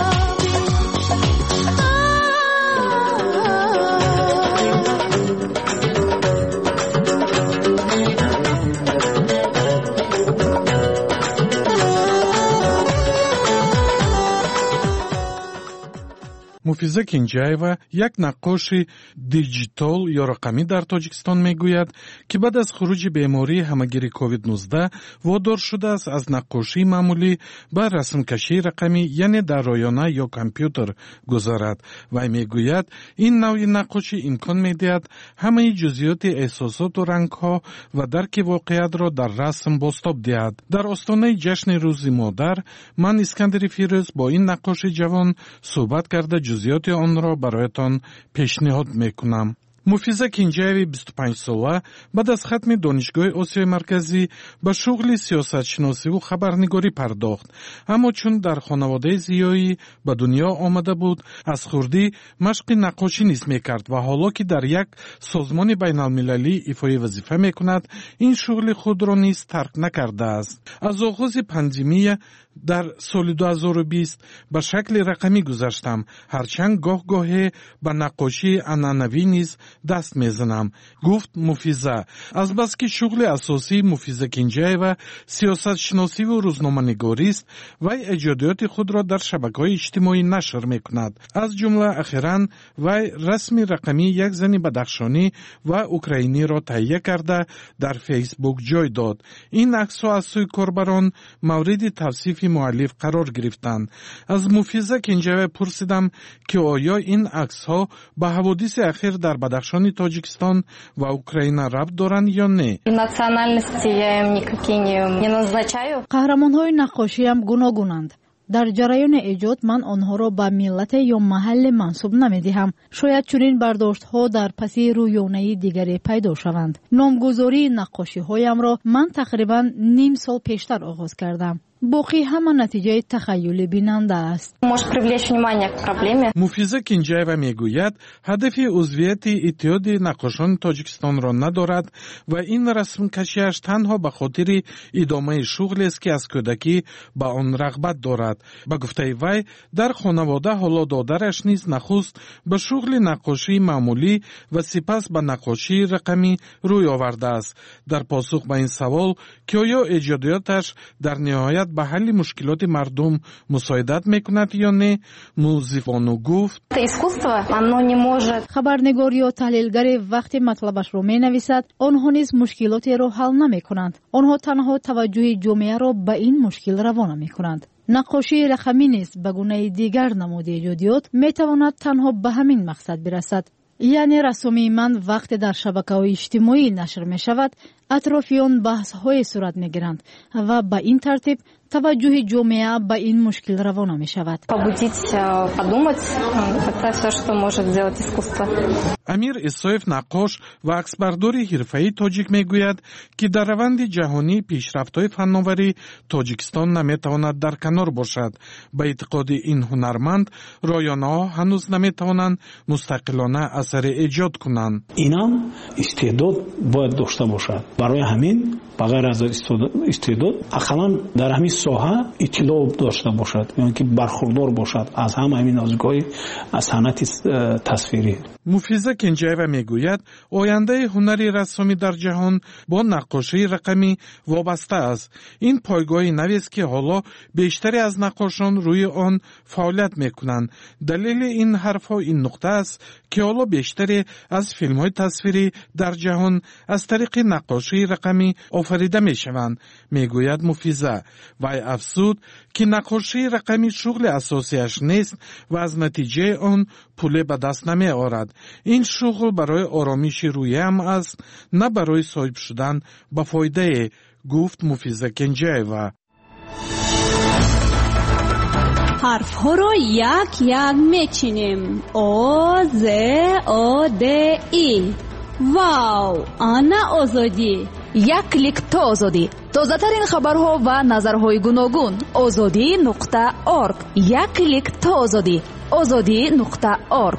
муфиза кинҷаева як наққоши диҷитал ё рақамӣ дар тоҷикистон мегӯяд ки баъд аз хуруҷи бемории ҳамагири ковид нуздаҳ водор шудааст аз наққошии маъмулӣ ба расмкашии рақамӣ яъне дар роёна ё компютер гузарад. вай мегӯяд ин навъи наққошӣ имкон медиҳад ҳамаи ҷузъиёти эҳсосоту рангҳо ва дарки воқеиятро дар расм бостоб диҳад. дар остонаи ҷашни рӯзи модар ман искандари фирӯз бо ин наққоши ҷавон суҳбат карда ҷузъиёти онро бароятон пешниҳод мекунам. муфиза кинҷаеви бисту панҷсола баъд аз хатми донишгоҳи осиёи марказӣ ба шуғли сиёсатшиносиву хабарнигорӣ пардохт, аммо чун дар хонаводаи зиёӣ ба дунё омада буд, аз хурдӣ машқи наққошӣ низ мекард ва ҳоло ки дар як созмони байналмилалӣ ифои вазифа мекунад, ин шуғли худро низ тарк накардааст. аз оғози пандемия дар соли ду ҳазору бист ба шакли рақамӣ гузаштам, ҳарчанд гоҳ-гоҳе ба наққошии анъанавӣ низ даст мезанам, гуфт муфиза. азбаски шуғли асосии муфиза кинҷаева сиёсатшиносиву рӯзноманигорист, вай эҷодиёти худро дар шабакаҳои иҷтимоӣ нашр мекунад. аз ҷумла ахиран вай расми рақамии як зани бадахшонӣ ва украиниро таҳия карда дар фейсбук ҷой дод. ин аксҳо аз сӯи корбарон мавриди тавсифи муаллиф қарор гирифтанд. аз муфиза кинҷаева пурсидам ки оё ин аксҳо ба ҳаводиси ахир дар бадахшони тоҷикистон ва украина рабт доранд ё не? қаҳрамонҳои наққошиам гуногунанд. дар ҷараёни эҷод ман онҳоро ба миллате ё маҳалле мансуб намедиҳам. шояд чунин бардоштҳо дар паси рӯёнаи дигаре пайдо шаванд. номгузории наққошиҳоямро ман тақрибан ним сол пештар оғоз кардам. باقی همه نتیجه تخیلی بیننده است. مفیزه کینجایوا میگوید هدف عضویت اتحاد نقاشان تاجیکستان را ندارد و این رسم کشیش تنها به خاطر ادامه شغل است که از کودکی به آن رغبت دارد. به گفته وی در خانواده حالا دادرش نیز نخست به شغل نقاشی معمولی و سپس به نقاشی رقمی روی آورده است. در پاسخ به این سوال که آیا ایجادیاتش در نهایت به حل مشکلات مردم مساعدت میکند یا نه، موزیفانو گفت خبرنگار یا تحلیلگر وقتی مطلبش را می نویسد آنها نیز مشکلاتی را حل نمی کنند. آنها تنها توجه جامعه را به این مشکل روانه می کنند. نقاشی رقمی نیز به گونه دیگر نمود ایجادیات می تواند تنها به همین مقصد برسد. یعنی رسومی من وقتی در شبکه‌های اجتماعی نشر می شود اطرافیان بحث های صورت می گیرند و به این ترتیب توجه جامعه به این مشکل روانه می شود. امیر اسایف نقاش و عکسبردار حرفه‌ای تاجیک می گوید که در روند جهانی پیشرفت‌های فناوری تاجیکستان نمی تواند در کنار باشد. به اعتقاد این هنرمند رایانه‌ها هنوز نمی توانند مستقلانه اثر ایجاد کنند. اینا استعداد باید داشته باشد. برای همین بغیر از استعداد اقلا در همین ساحه اطلاع داشته باشد، یعنی که برخوردار باشد از همه همین ازگاه از صنعت تصویری. مفیزه کنجایوا میگوید آینده هنری رسامی در جهان با نقاشی رقمی وابسته است. این پایگاه نوی است که حالا بیشتری از نقاشان روی آن فعالیت میکنند. دلیل این حرفها این نقطه است که حالا بیشتری از فیلم های تصویری در جهان از طریق نقاشی رقمی آفریده میشوند. میگوید مفیزه و افزود که نقاشی رقمی شغل اساسیش نیست و از نتیجه آن پول به دست نمی آورد. این شغل برای آرامش روحی هم است، نه برای صاحب شدن به فایده، گفت مفیزه کنجایوا. حرف ها رو یک یک میچینیم. او ز او د ای. واو، آنا آزادی. یک کلیک تا آزادی. تازه ترین خبرها و نظرهای گوناگون. آزادی نقطه ارگ. یک کلیک تا آزادی. آزادی نقطه ارگ.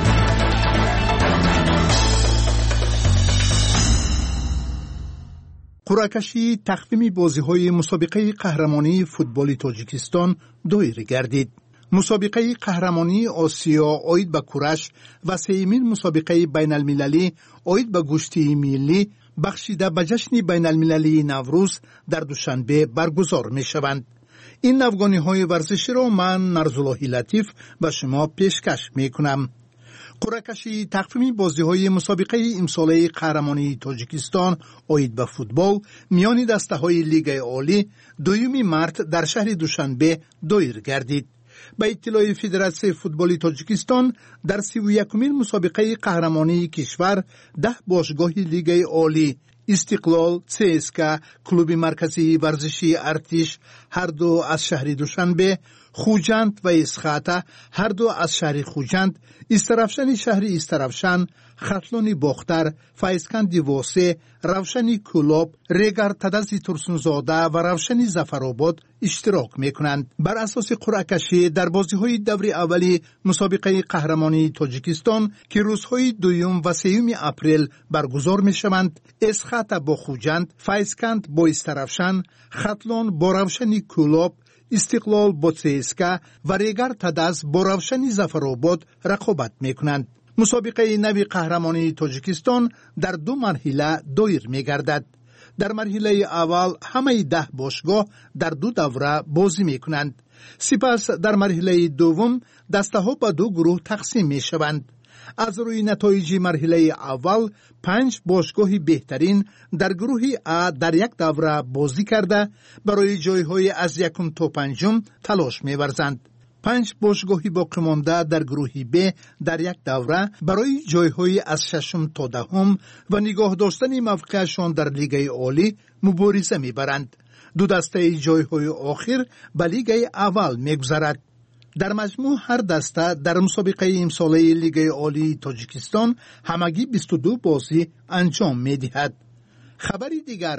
قرعه‌کشی تقویم بازی‌های مسابقه قهرمانی فوتبال تاجیکستان دایر گردید. مسابقه قهرمانی آسیا آید به کورش و سیمین مسابقه بین المللی آید به گشتی ملی بخشیده به جشن بین المللی نوروز در دوشنبه برگزار می شوند. این نوگانی های ورزشی را من نرزاللهی لطیف به شما پیشکش می کنم. قرعه‌کشی تقویم بازی‌های مسابقه امساله قهرمانی تاجیکستان آید به فوتبال میان دسته‌های لیگ عالی دوم مارس در شهر دوشنبه دایر گردید. به اطلاع فدراسیون فوتبال تاجیکستان در سی و یکمین مسابقه قهرمانی کشور ده باشگاه لیگ عالی استقلال، سیسکا، کلوب مرکزی ورزشی ارتش هر دو از شهر دوشنبه، خوجند و اسخاته هر دو از شهر خوجند، استرافشن شهر استرافشن، خطلانی باختر، فایسکند واسه، روشنی کلوب، ریگر تدازی ترسونزاده و روشنی زفرآباد اشتراک میکنند. بر اساس قرعه‌کشی در بازی‌های دور اولی مسابقه قهرمانی تاجیکستان که روزهای دوم و سوم اپریل برگزار میشوند، اسخاته با خوجند، فایسکند با استرافشن، خطلان با روشنی کلوب، استقلال با سیسکا و ریگر تداز با روشنی زفرآباد رقابت میکنند. مسابقه نوی قهرمانی تاجیکستان در دو مرحله دایر میگردد. در مرحله اول همه ده باشگاه در دو دوره بازی میکنند. سپس در مرحله دوم دسته ها به دو گروه تقسیم میشوند. از روی نتایج مرحله اول پنج باشگاه بهترین در گروه ا در یک دوره بازی کرده برای جایهای از یکم تا پنجم تلاش می‌ورزند. پنج باشگاهی باقی مانده در گروه ب در یک دوره برای جایهای از ششم تا دهم و نگاه داشتن موقعشان در لیگ عالی مبارزه می‌برند. دو دسته جایهای آخر به لیگ اول می‌گذرد. در مجموع هر دسته در مسابقه امساله لیگ عالی تاجیکستان همگی بیست و دو بازی انجام می‌دهد. خبری دیگر،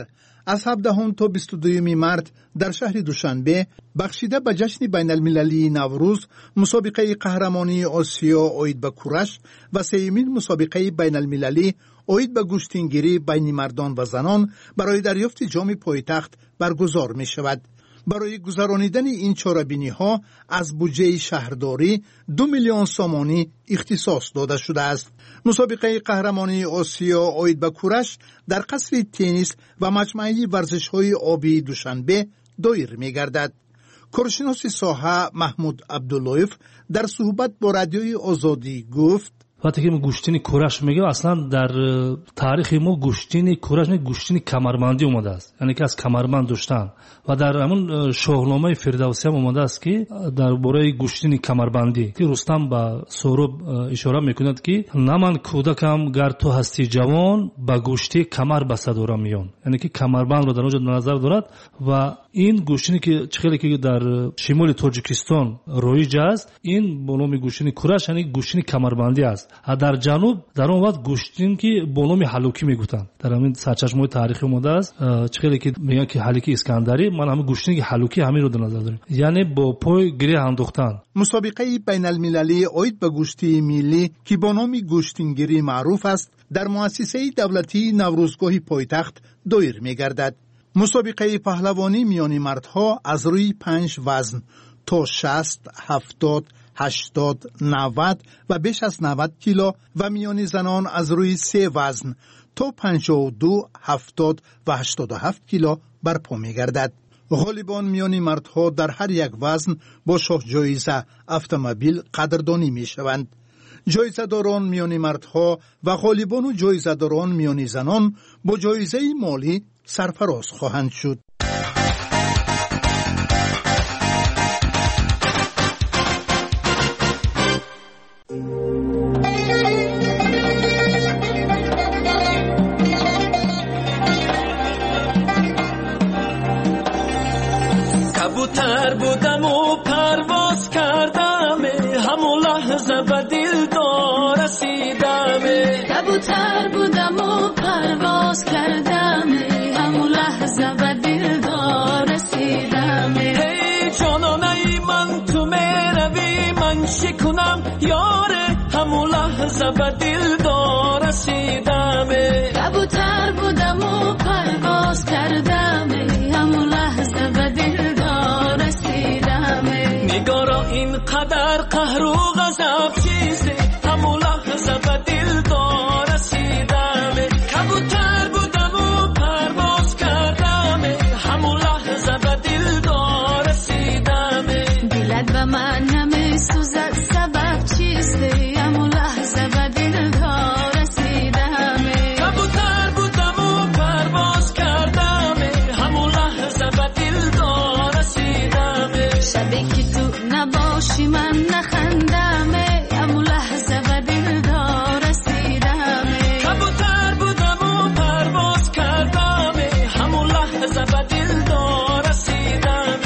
از هفدهم تا بیست و دوم مارس در شهر دوشنبه بخشیده به جشن بین المللی نوروز مسابقه قهرمانی آسیا اوید به کورش و سومین مسابقه بین المللی اوید به گوشتینگیری بین مردان و زنان برای دریافت جام پایتخت برگزار می شود. برای گذرانیدن این چاره‌بینی ها از بودجه شهرداری دو میلیون سومانی اختصاص داده شده است. مسابقه قهرمانی آسیا اوید به کورش در قصر تنیس و مجمع ورزش های آبی دوشنبه دایر می گردد. کارشناس ساحه محمود عبداللهیف در صحبت با رادیوی آزادی گفت وقتی که ما گوشتین کورش میگیم اصلا در تاریخ ما گوشتین کورش نه گوشتین کمربندی اومده است، یعنی که از کمربند داشتن و در همون شاهنامه فردوسی هم اومده است که درباره گوشتین کمربندی که رستم با سهراب اشاره میکند که نه من کودکم گر تو هستی جوان با گوشتی کمر بسته دارم میان، یعنی که کمربند رو در اونجا نظر دارد و این گوشتینی که خیلی که در شمال تاجیکستان رایج است این به نام گوشتین کورش یعنی گوشتین کمربندی است. در جنوب در اون وقت گوشتین که به نام حلوکی میگفتن در همین سرچشمه تاریخی اومده است، خیلی که میگن که حلوکی اسکندری، من همین گوشتین که حلوکی همین رو در نظر داریم، یعنی با پای گره انداختن. مسابقه بین المللی اوید به گوشتی ملی که با نام گوشتینگیری معروف است در مؤسسه دولتی نوروزگاه پایتخت دایر میگردد. مسابقه پهلوانی میان مردها از روی پنج وزن تا شصت، هفتاد، هشتاد، نود و بیش از نود کیلو و میان زنان از روی سه وزن تا پنجاه و دو، هفتاد و هشتاد و هفت کیلو برپا میگردد. غالبان میان مردها در هر یک وزن با شاه جایزه اتومبیل قدردانی می شوند. جایزه داران میان مردها و غالبان و جایزه داران میان زنان با جایزه مالی سرفراز خواهند شد. کبوتر بودم و پرواز کردم، همون لحظه به دلدار رسیدم. کبوتر بودم و پرواز کردم، همون لحظه به دلدار رسیدم. هی جانانه من تو میروی من شکنم یاره، همون لحظه به دلدار رسیدم. کبوتر بودم و پرواز کردم، همون لحظه به دلدار رسیدم. نگارا اینقدر قهر و غضب چیزه، همون لحظه به دلدار رسیدم. کبوتر بودم و پرواز کردم، همون لحظه به دلدار رسیدم. دلت به من نمیسوزد سبب چیسته، همون لحظه به دلدار رسیدم. کبوتر بودم و پرواز کردم، همون لحظه به دلدار رسیدم. شبی که تو نباشی من نخندم، همون لحظه به دلدار رسیدم. کبوتر بودم و پرواز کردم، همون لحظه به دلدار رسیدم.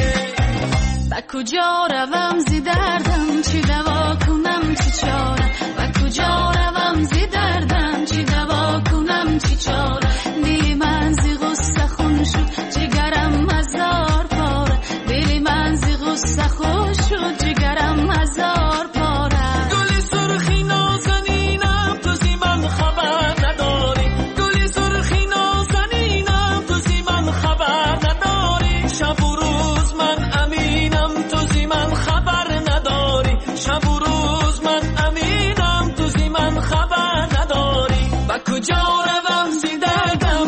با کجا روم زی دردم چی دوا کنم چی چاره، با کجا روم زی دردم چی دوا کنم چی چاره. دلی من زی غصه خون شد جگرم هزار پاره، دلی من زی غصه خون شد جگرم هزار پاره. گلی سرخی نازنینم تو زی من خبر نداری، گلی سرخی نازنینم تو زی من خبر نداری. شب و روز من امینم تو زی من خبر نداری، شب و روز من امینم تو زی من خبر نداری. با کجا روم زی دردم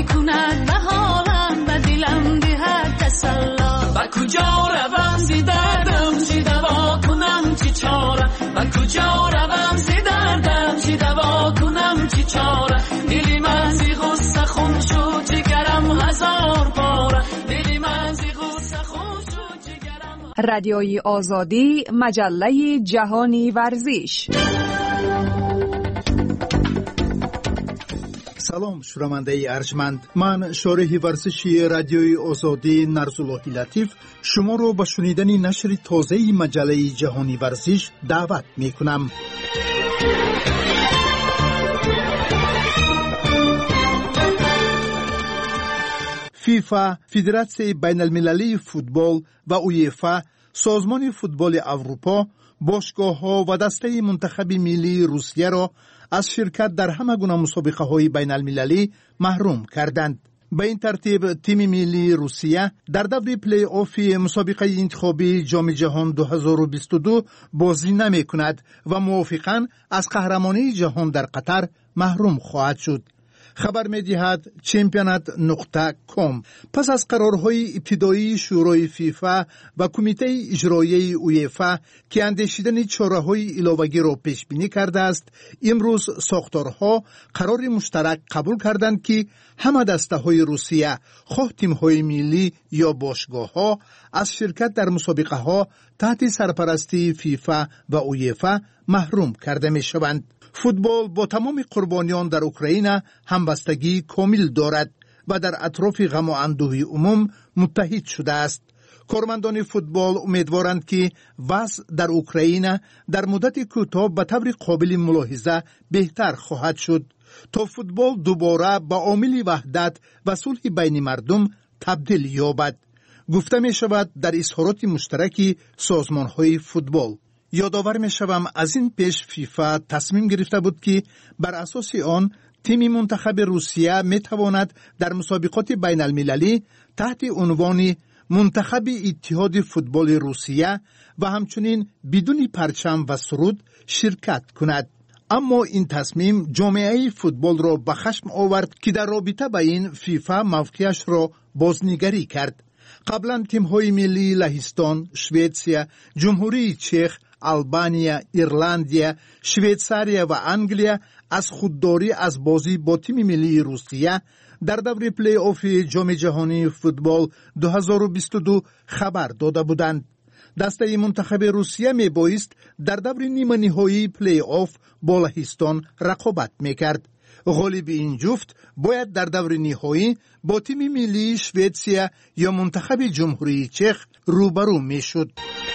میکند به حالم به دلم دهد تسلا به کجا روم زی دردم چی دوا کنم چی چاره به کجا روم زی دردم چی دوا کنم چی چاره دلی من زی غصه خون شد جگرم هزار باره دلی من زی غصه خون شد جگرم. رادیوی آزادی، مجله جهانی ورزش. سلام شنونده ارجمند، من شارح ورزشی رادیوی آزادی نرزاللهی لطیف شما رو به شنیدن نشر تازه مجله جهانی ورزش دعوت می کنم. فیفا، فدراسیون بین المللی فوتبال و اویفا، سازمان فوتبال اروپا، باشگاه‌ها و دسته منتخب ملی روسیه را از شرکت در همه گونه مسابقه‌های بین المللی محروم کردند. به این ترتیب تیم ملی روسیه در دور پلی آف مسابقه انتخابی جام جهان دو هزار و بیست و دو بازی نمی کند و موافقاً از قهرمانی جهان در قطر محروم خواهد شد. خبر می دهد چمپیونات نقطه کام. پس از قرارهای ابتدایی شورای فیفا و کمیته اجرایی اویفا که اندیشیدن چاره‌های علاوه‌ای را پیش بینی کرده است، امروز ساختارها قرار مشترک قبول کردند که همه دسته‌های روسیه، خواه تیم‌های ملی یا باشگاه‌ها، از شرکت در مسابقه‌ها تحت سرپرستی فیفا و اویفا محروم کرده می‌شوند. فوتبال با تمام قربانیان در اوکراین همبستگی کامل دارد و در اطراف غم و اندوه عموم متحد شده است. کارمندان فوتبال امیدوارند که وضع در اوکراین در مدت کوتاه به طور قابل ملاحظه بهتر خواهد شد تا فوتبال دوباره به عامل وحدت و صلح بین مردم تبدیل یابد. گفته می شود در اظهارات مشترک سازمان‌های فوتبال. یادآور می شوم از این پیش فیفا تصمیم گرفته بود که بر اساس آن تیم منتخب روسیه می تواند در مسابقات بین المللی تحت عنوان منتخب اتحاد فوتبال روسیه و همچنین بدون پرچم و سرود شرکت کند. اما این تصمیم جامعه فوتبال را به خشم آورد که در رابطه با این فیفا موقعش را بازنگری کرد. قبلا تیم‌های ملی لهستان، سوئیسریا، جمهوری چک، آلبانیا، ایرلندیا، شویتزاریا و انگلیا از خودداری از بازی با تیم ملی روسیه در دور پلی آف جام جهانی فوتبال دو هزار و بیست و دو خبر داده بودند. دسته منتخب روسیه می بایست در دور نیمه نهایی پلی آف با لهستان رقابت می کرد. غالب این جفت باید در دور نهایی با تیم ملی سوئیسریا یا منتخب جمهوری چک روبرو می شد.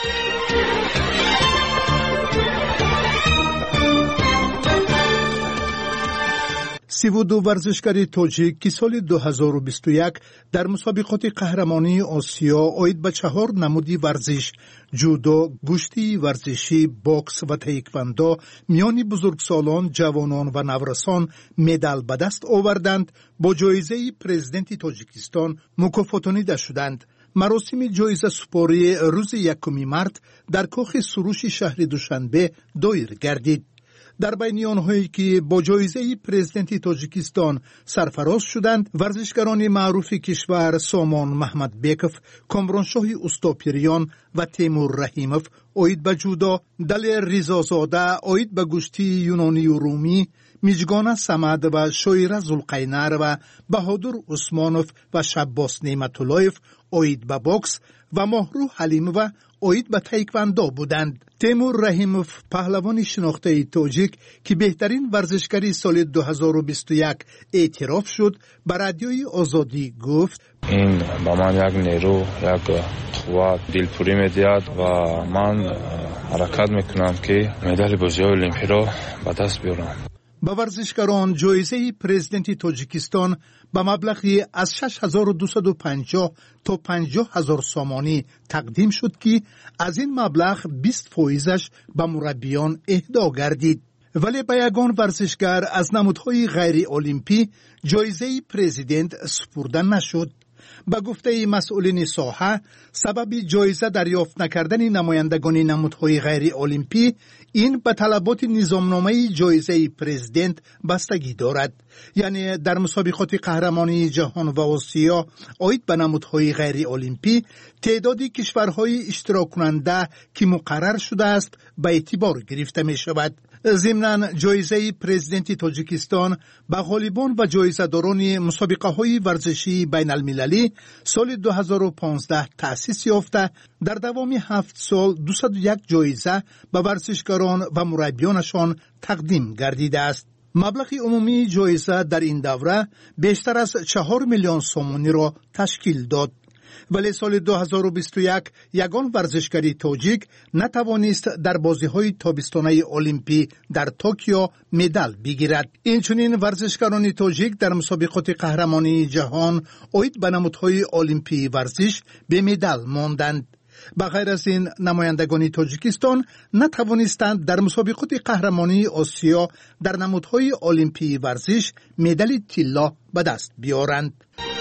سی و دو ورزشکار تاجیک که سال دو هزار و بیست و یک در مسابقات قهرمانی آسیا آید به چهار نمودی ورزش، جودو، گشتی ورزشی، باکس و تایکواندو میان بزرگسالان، جوانان و نورسان مدال به دست آوردند، با جایزه پرزیدنت تاجیکستان مکافاتانیده شدند. مراسم جایزه سپاری روز یکم مارس در کاخ سروش شهر دوشنبه دایر گردید. در بین آنهایی که با جایزه پرزیدنت تاجیکستان سرفراز شدند، ورزشکاران معروف کشور سامان محمد بیکوف، کامرانشاه استاپیریان و تیمور رحیموف آید به جودو، دل ریزازاده آید به گشتی یونانی و رومی، میجگان سمد و شایره زلقینر و بهادر عثمانوف و شباس نعمتاللهیف آید به باکس و ماهرو حلیموف آید به تایکواندو بودند. تیمور رحیموف، پهلوان شناخته تاجیک که بهترین ورزشکاری سال دو هزار و بیست و یک اعتراف شد، به رادیوی آزادی گفت: این با من یک نیرو، یک قوت دلپوری میدهد و من حرکت میکنم که مدال بازی المپیک را به دست بیارم. به ورزشکاران جایزه پرزیدنت تاجیکستان به مبلغی از شش هزار و دویست و پنجاه تا پنجاه هزار سامانی تقدیم شد که از این مبلغ بیست فایزش به مربیان اهدا گردید. ولی به یگان ورزشکار از نمودهای غیر المپی جایزه پرزیدنت سپرده نشد. به گفته مسئولین ساحه سبب جایزه دریافت نکردن نمایندگان نمودهای غیر المپی این به طلبات نظامنامه جایزه پرزیدنت بستگی دارد. یعنی در مسابقات قهرمانی جهان و آسیا عاید به نمودهای غیر المپی تعدادی کشورهای اشتراک کننده که مقرر شده است به اعتبار گرفته می شود. ضمناً جایزه پرزیدنت تاجیکستان به غالبان و جایزه‌داران مسابقه‌های ورزشی بین المللی سال دو هزار و پانزده تأسیس یافته در دوام هفت سال دویست و یک جایزه به ورزشکاران و مربیانشان تقدیم گردیده است. مبلغ عمومی جایزه در این دوره بیشتر از چهار میلیون سومانی را تشکیل داد. ولی سال دو هزار و بیست و یک یگان ورزشکاری تاجیک نتوانست در بازی‌های تابستانه المپی در توکیو مدال بگیرد. اینچنین ورزشکاران تاجیک در مسابقات قهرمانی جهان عاید به نمودهای المپی ورزش به مدال ماندند. بغیر از این نمایندگان تاجیکستان نتوانستند در مسابقات قهرمانی آسیا در نمودهای المپی ورزش مدال طلا به دست بیارند.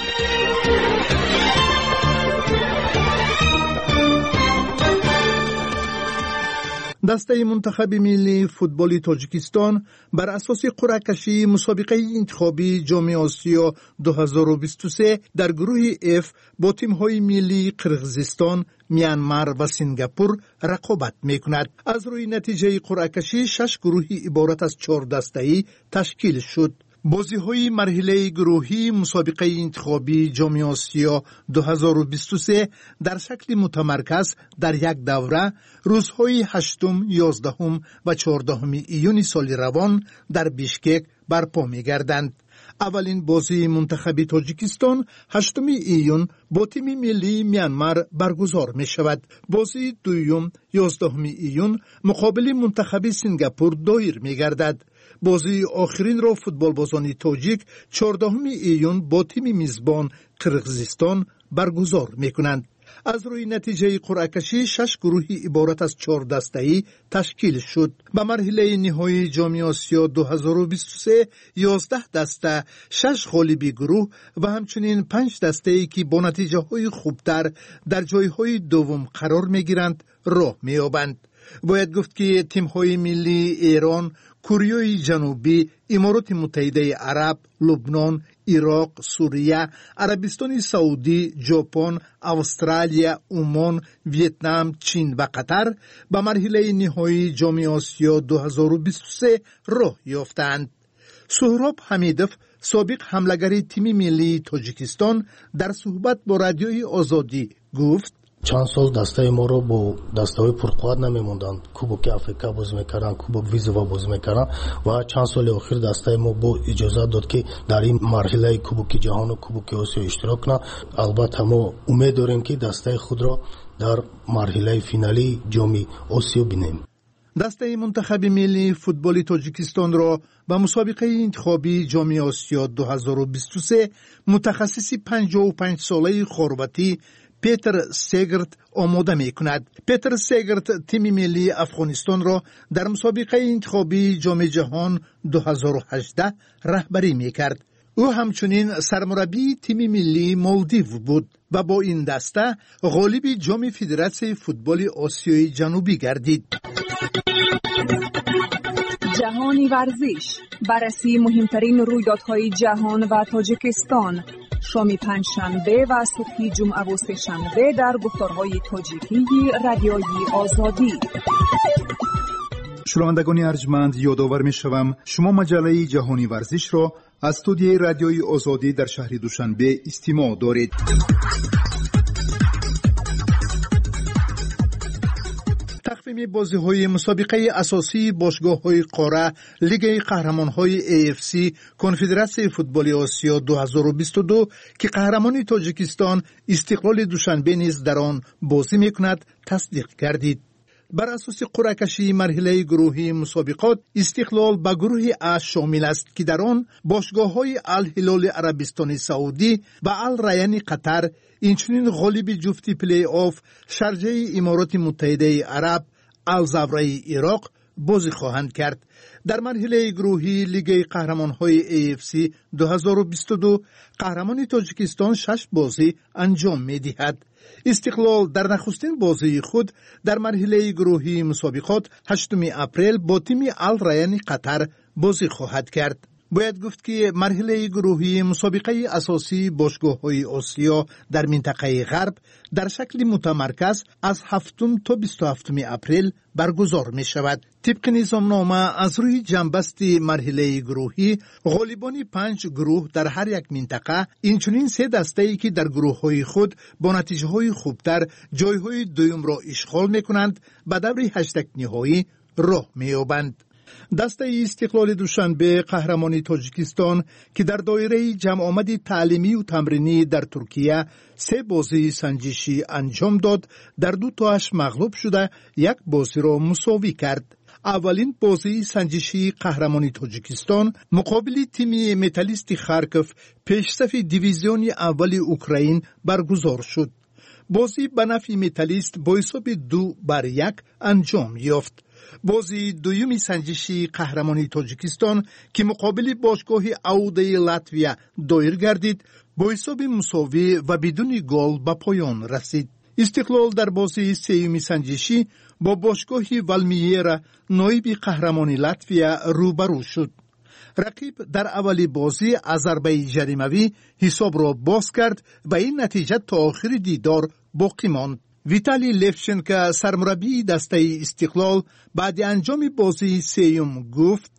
دسته منتخب ملی فوتبال تاجیکستان بر اساس قرعه کشی مسابقه انتخابی جام آسیا دو هزار و بیست و سه در گروه اف با تیم‌های ملی قرقیزستان، میانمار و سنگاپور رقابت می‌کند. از روی نتیجه قرعه کشی شش گروهی عبارت از چهار دسته‌ای تشکیل شد. بازی‌های مرحله گروهی مسابقه انتخابی جام آسیا دو هزار و بیست و سه در شکل متمرکز در یک دوره روزهای هشتم، یازدهم و چهاردهم ایون سال روان در بیشکک برپا می‌گردند. اولین بازی منتخب تاجیکستان هشتم ایون با تیم ملی میانمار برگزار می شود. بازی دوم یازدهم ایون مقابل منتخب سنگاپور دایر می گردد. بازی آخرین را فوتبال بازان تاجیک چهاردهم ایون با تیم میزبان قرقیزستان برگزار می کنند. از روی نتیجه قرعه کشی شش گروهی عبارت از چهار دسته‌ای تشکیل شد. به مرحله نهایی جام آسیا دو هزار و بیست و سه یازده دسته، شش غالبی گروه و همچنین پنج دسته‌ای که با نتیجه های خوبتر در جایهای دوم قرار می‌گیرند راه می‌یابند. باید گفت که تیم‌های ملی ایران، کره جنوبی، امارات متحده عرب، لبنان، عراق، سوریه، عربستان سعودی، ژاپن، استرالیا، عمان، ویتنام، چین و قطر به مرحله نهایی جام آسیا دو هزار و بیست و سه راه یافتند. سهراب حمیدوف، سابق حمله‌گر تیم ملی تاجیکستان، در صحبت با رادیوی آزادی گفت: چند سال دسته ما رو با دسته های پرقوت نمیموندن. کوبک افریقا بازی میکردن، کوبک ویزوا بازی میکردن و چند سال اخیر دسته ما با اجازه داد که در این مرحله کوبک جهان و کوبک آسیا اشتراک کنه. البته ما امید داریم که دسته خود را در مرحله فینالی جام آسیا بینیم. دسته منتخب ملی فوتبال تاجیکستان را به مسابقه انتخابی جام آسیا دو هزار و بیست و سه متخصص پنجاه و پنج ساله خرواتی پیتر سیگرت آماده می کند. پیتر سیگرت تیم ملی افغانستان را در مسابقه انتخابی جام جهان دو هزار و هجده رهبری می کرد. او همچنین سرمربی تیم ملی مالدیو بود و با این دسته غالب جام فدراسیون فوتبال آسیای جنوبی گردید. جهانی ورزش، بررسی مهمترین رویدادهای جهان و تاجیکستان، شام پنجشنبه و صبح جمعه و سه‌شنبه در گفتارهای تاجیکی رادیوی آزادی. شنوندگان ارجمند، یادآور می‌شوم شما مجله جهانی ورزش را از استودیوی رادیوی آزادی در شهر دوشنبه استماع دارید. تقویم بازی‌های مسابقه اساسی باشگاه‌های قاره لیگ قهرمان‌های ای اف سی کنفدراسیون فوتبال آسیا دو هزار و بیست و دو که قهرمانی تاجیکستان استقلال دوشنبه نیز در آن بازی می‌کند تصدیق گردید. بر اساس قرعه کشی مرحله گروهی مسابقات استقلال به گروه ا شامل است که در آن باشگاه‌های الهلال عربستان سعودی و الریان قطر، اینچنین غالب جفتی پلی آف شارجه امارات متحده عرب، الزهره عراق بازی خواهند کرد. در مرحله گروهی لیگ قهرمان‌های ای اف سی دو هزار و بیست و دو قهرمان تاجیکستان شش بازی انجام می‌دهد. استقلال در نخستین بازی خود در مرحله گروهی مسابقات هشتم اپریل با تیم الریان قطر بازی خواهد کرد. باید گفت که مرحله گروهی مسابقه اساسی باشگاه‌های آسیا در منطقه غرب در شکل متمرکز از هفتم تا بیست و هفتم اپریل برگزار می شود. طبق نظامنامه از روی جنبست مرحله گروهی غالبان پنج گروه در هر یک منطقه، اینچنین سه دسته‌ای که در گروه‌های خود با نتیجه‌های خوبتر جای‌های دوم را اشغال می‌کنند به دور هشتگ نهایی راه می‌یابند. دسته استقلال دوشنبه قهرمانی تاجیکستان که در دایره جمع آمد تعلیمی و تمرینی در ترکیه سه بازی سنجشی انجام داد، در دو تاش مغلوب شده یک بازی را مساوی کرد. اولین بازی سنجشی قهرمانی تاجیکستان مقابل تیم متالیست خارکوف پیشصف دیویزیون اول اوکراین برگزار شد. بازی به نفع متالیست با حساب دو بر یک انجام یافت. بازی دویمی سنجشی قهرمانی تاجیکستان که مقابل باشگاه اودای لاتویا دایر گردید با حساب مساوی و بدون گل به پایان رسید. استقلال در بازی سومی سنجشی با باشگاه والمیرا نایب قهرمانی لاتویا روبرو شد. رقیب در اولی بازی ضربه جریمه‌ای حساب را باز کرد و این نتیجه تا آخر دیدار باقی ماند. ویتالی لفچنکو سرمربی دسته استقلال بعد انجام بازی سیوم گفت: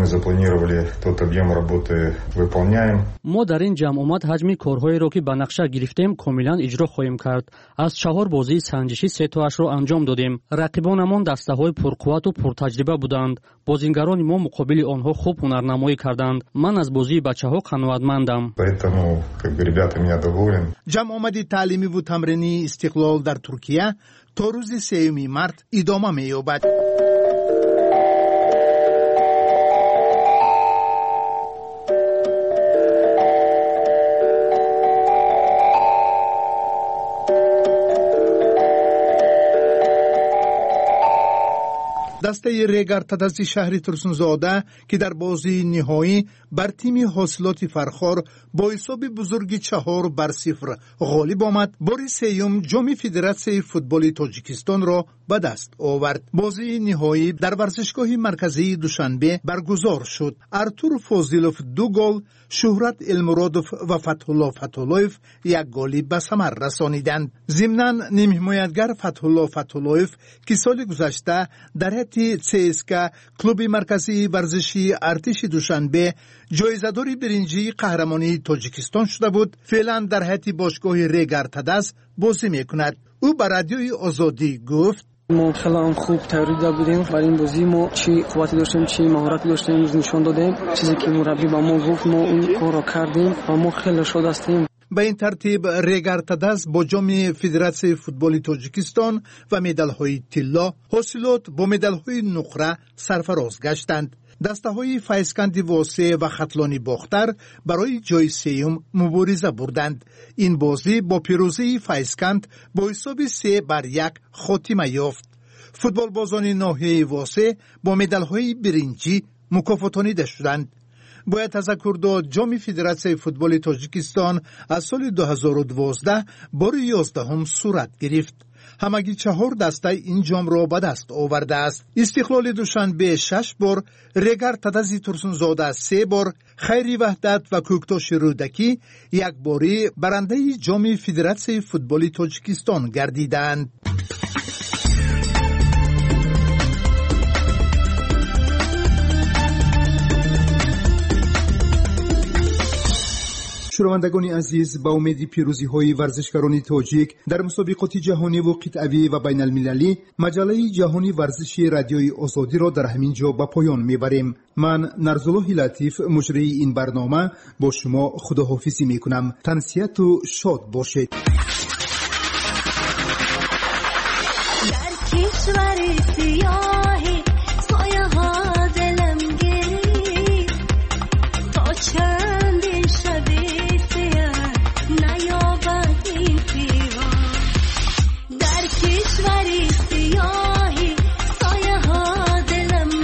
ما در این جمع آمد حجم کارهایی را که به نقشه گرفتیم کاملا اجرا خواهیم کرد. از چهار بازی سنجشی سه تاش را انجام دادیم. رقیبانمان دسته‌های پرقوت و پرتجربه بودند. بازیگران ما مقابل آنها خوب هنرنمایی کردند. من از بازی بچه‌ها قناعتمندم. جمع آمد تعلیمی و تمرینی استقلال در ترکیه تا روز سوم مارس ادامه می‌یابد. دسته ریگر تدزی شهر ترسونزاده که در بازی نهایی بر تیم حاصلات فرخار با حساب بزرگی چهار بر صفر غالب آمد، بار سیوم جام فدراسیون فوتبال تاجیکستان را به دست آورد. بازی نهایی در ورزشگاه مرکزی دوشنبه برگزار شد. ارتور فاضلوف دو گل، شهرت المرادوف و فتحالله فتحالله‌یف یک گلی به ثمر رسانیدند. ضمناً نیم حمایتگر فتحالله فتحالله‌یف که سال گذشته در هیئت سی اس کے کلوب مرکزی ورزشی ارتش دوشنبه جایزه‌دار برنجی قهرمانی تاجیکستان شده بود، فعلا در هیئت باشگاه ریگر تدز بازی می‌کند. او به رادیوی آزادی گفت: ما خیلی هم خوب تیاری داشته بودیم برای این بازی. ما چی قوتی داشتیم چی مهارتی داشتیم نشون دادیم. چیزی که مربی با ما گفت ما اون کار را کردیم و ما خیلی شاد هستیم. به این ترتیب ریگر تدز با جام فدراسیون فوتبال تاجیکستان و مدال‌های طلا حاصلات با مدال‌های نقره سرفراز گشتند. دسته‌های فایزکند واسه و خطلانی باختر برای جای سیوم مبارزه بردند. این بازی با پیروزی فایزکند با حساب سه بر یک خاتمه یافت. فوتبال بازان ناحیه واسه با مدال‌های برنجی مکافاتانیده شدند. باید تذکر داد جام فدراسیون فوتبال تاجیکستان از سال دو هزار و دوازده بار یازدهم صورت گرفت. همگی چهار دسته این جام را به دست آورده است. استقلال دوشنبه شش بار، ریگر تدزی ترسونزاده سه بار، خیری وحدت و کوکتاش رودکی یک باری برنده جام فدراسیون فوتبال تاجیکستان گردیدند. شنوندگان عزیز، با امید پیروزی های ورزشکاران تاجیک در مسابقات جهانی و قطعی و بین المللی، مجله جهانی ورزشی رادیوی آزادی را در همین جا به پایان میبریم. من نرزالله لطیف مجری این برنامه با شما خداحافظی میکنم. تنسیت و شاد باشید. کشوری سیاهی سایه ها دلم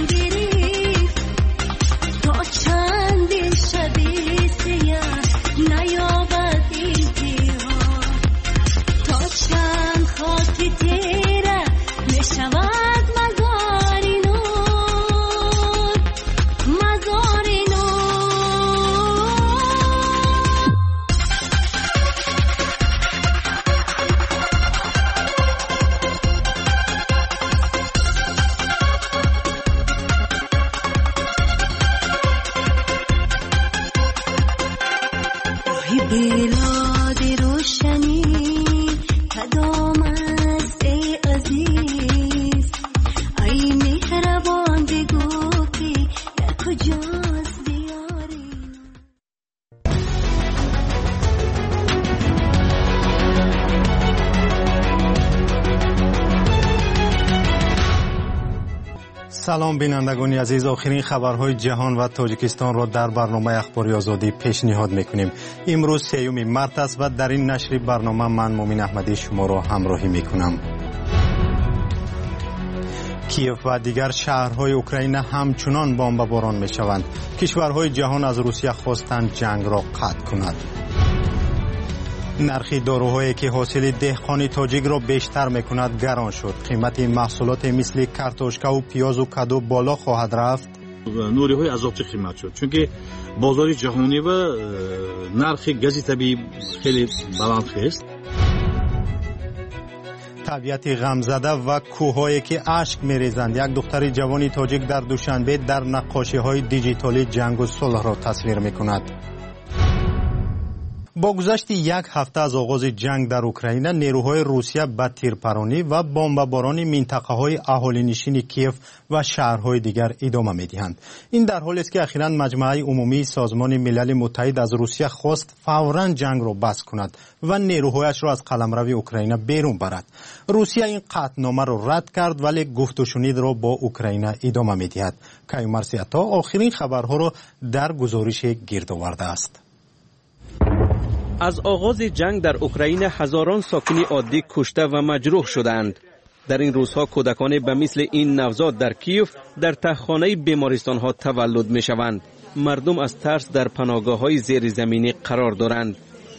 ایلاد روشنی کدام است ای عزیز ای مهربان بگو که در کجاست دیاری. سلام بینندگان عزیز، آخرین خبرهای جهان و تاجیکستان را در برنامه اخباری آزادی پیشنهاد میکنیم. امروز سیوم مارس است و در این نشر برنامه من مومن احمدی شما را همراهی میکنم. کیف و دیگر شهرهای اوکراین همچنان بمباران میشوند. کشورهای جهان از روسیه خواستند جنگ را قطع کند. نرخ داروهایی که حاصل دهقان تاجیک را بیشتر میکند گران شد. قیمت محصولات مثل کارتوشکا و پیاز و کدو بالا خواهد رفت. نوری‌های اضافه قیمت شد چون که بازار جهانی و نرخ گاز طبیعی خیلی بلند است. طبیعت غمزده و کوههایی که اشک میریزند. یک دختر جوان تاجیک در دوشنبه در نقاشی‌های دیجیتالی جنگ و صلح را تصویر میکند. با گذشت یک هفته از آغاز جنگ در اوکراین، نیروهای روسیه به تیرپرانی و بمباران منطقه‌های اهالی‌نشین کیف و شهرهای دیگر ادامه می‌دهند. این در حالی است که اخیراً مجمع عمومی سازمان ملل متحد از روسیه خواست فوراً جنگ را بس کند و نیروهایش را از قلمرو اوکراین بیرون برد. روسیه این قطعنامه را رد کرد ولی گفت و شنید را با اوکراین ادامه می‌دهد. کیومرث عطا آخرین خبرها را در گزارش گرد آورده است. از آغاز جنگ در اوکراین هزاران ساکن عادی کشته و مجروح شدند. در این روزها کودکان به مثل این نوزاد در کیف در تهخانه بیمارستان ها تولد می شوند. مردم از ترس در پناهگاه های زیر زمینی قرار دارند.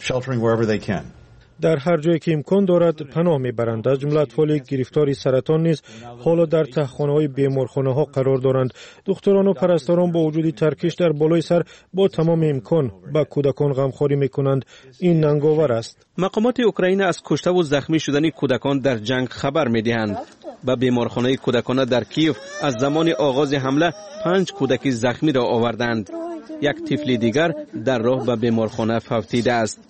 در هر جایی که امکان دارد پناه میبرند. از جمله اطفال گرفتار سرطان نیز حالا در تهخانه های بیمارخانه ها قرار دارند. دکتران و پرستاران با وجود ترکش در بالای سر با تمام امکان با کودکان غمخواری میکنند. این ننگاور است. مقامات اوکراین از کشته و زخمی شدن کودکان در جنگ خبر میدهند. به بیمارخانه کودکان در کیف از زمان آغاز حمله پنج کودک زخمی را آوردند. یک طفل دیگر در راه به بیمارخانه فوتیده است.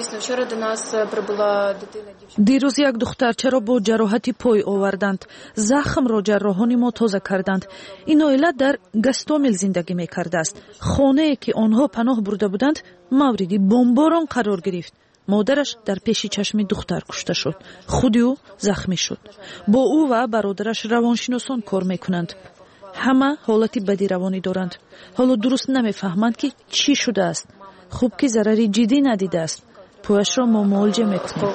دیروز یک دخترچه را با جراحت پای آوردند. زخم را جراحان ما تازه کردند. این عائله در گستومل زندگی میکرده است. خانه‌ای که آنها پناه برده بودند مورد بمباران قرار گرفت. مادرش در پیش چشم دختر کشته شد. خود او زخمی شد. با او و برادرش روانشناسان کار میکنند. همه حالتی بدی روانی دارند. حالا درست نمیفهمند که چی شده است. خوب که ضرری جدی ندیده است. پویش را ما معالجه میکنیم.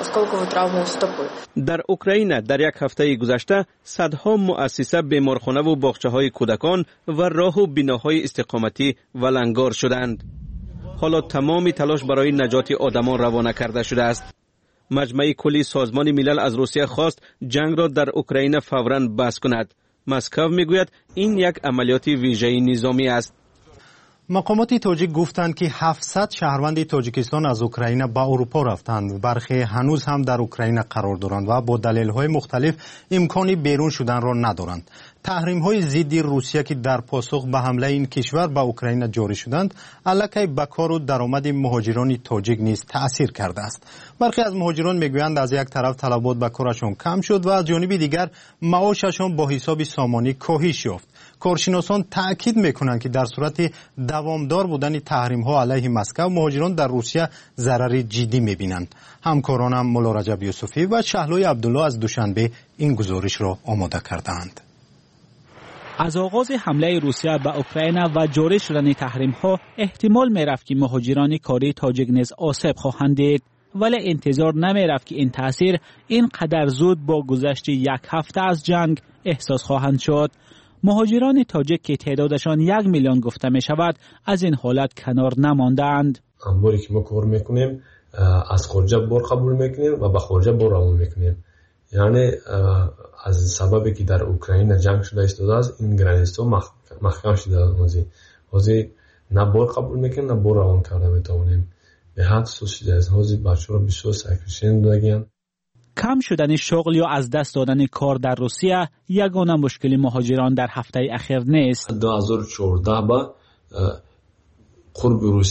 در اوکراین در یک هفته گذشته صدها مؤسسه بیمارخانه و باغچه‌های کودکان و راه و بناهای استقامتی ولنگار شدند. حالا تمام تلاش برای نجات آدمان روانه کرده شده است. مجمع کلی سازمان ملل از روسیه خواست جنگ را در اوکراین فوراً بس کند. مسکو میگوید این یک عملیات ویژه نظامی است. مقامات تاجیک گفتند که هفتصد شهروند تاجیکستان از اوکراین به اروپا رفتند. برخی هنوز هم در اوکراین قرار دارند و با دلایل‌های مختلف امکانی بیرون شدن را ندارند. تحریم‌های ضد روسیه که در پاسخ به حمله این کشور به اوکراین جاری شدند، الکی به کار و درآمد مهاجران تاجیک نیز تأثیر کرده است. برخی از مهاجران میگویند از یک طرف طلبات به کارشان کم شد و از جانب دیگر معاششان با حساب سامانی کاهش یافت. کارشناسان تأکید میکنند که در صورت دوامدار بودن تحریم ها علیه مسکو، مهاجران در روسیه ضرر جدی میبینند. همکارانم مولا رجب یوسفی و شهلوی عبدالله از دوشنبه این گزارش را آماده کردند. از آغاز حمله روسیه به اوکراین و جاری شدن تحریم ها احتمال می رفت که مهاجران کاری تاجیک نیز آسیب خواهند دید، ولی انتظار نمی رفت که این تاثیر اینقدر زود با گذشت یک هفته از جنگ احساس خواهند شد. مهاجران تاجیک که تعدادشان یک میلیون گفته می شود از این حالت کنار نماندند. انباری که ما کار میکنیم از خارج بار قبول میکنیم و به خارج بار روان میکنیم. یعنی از سببی که در اوکراین جنگ شده ایستاده است، این گرانیستا محکم شده است. حاضی نه بار قبول میکنیم نه بار روان کرده میتوانیم. به حد سوس شده است. حاضی بچه را بسیار سکریشن دادگیم. کم شدن شغل یا از دست دادن کار در روسیه یگانه مشکل مهاجران در هفته اخیر نیست. دو هزار و چهارده با قرب روسیه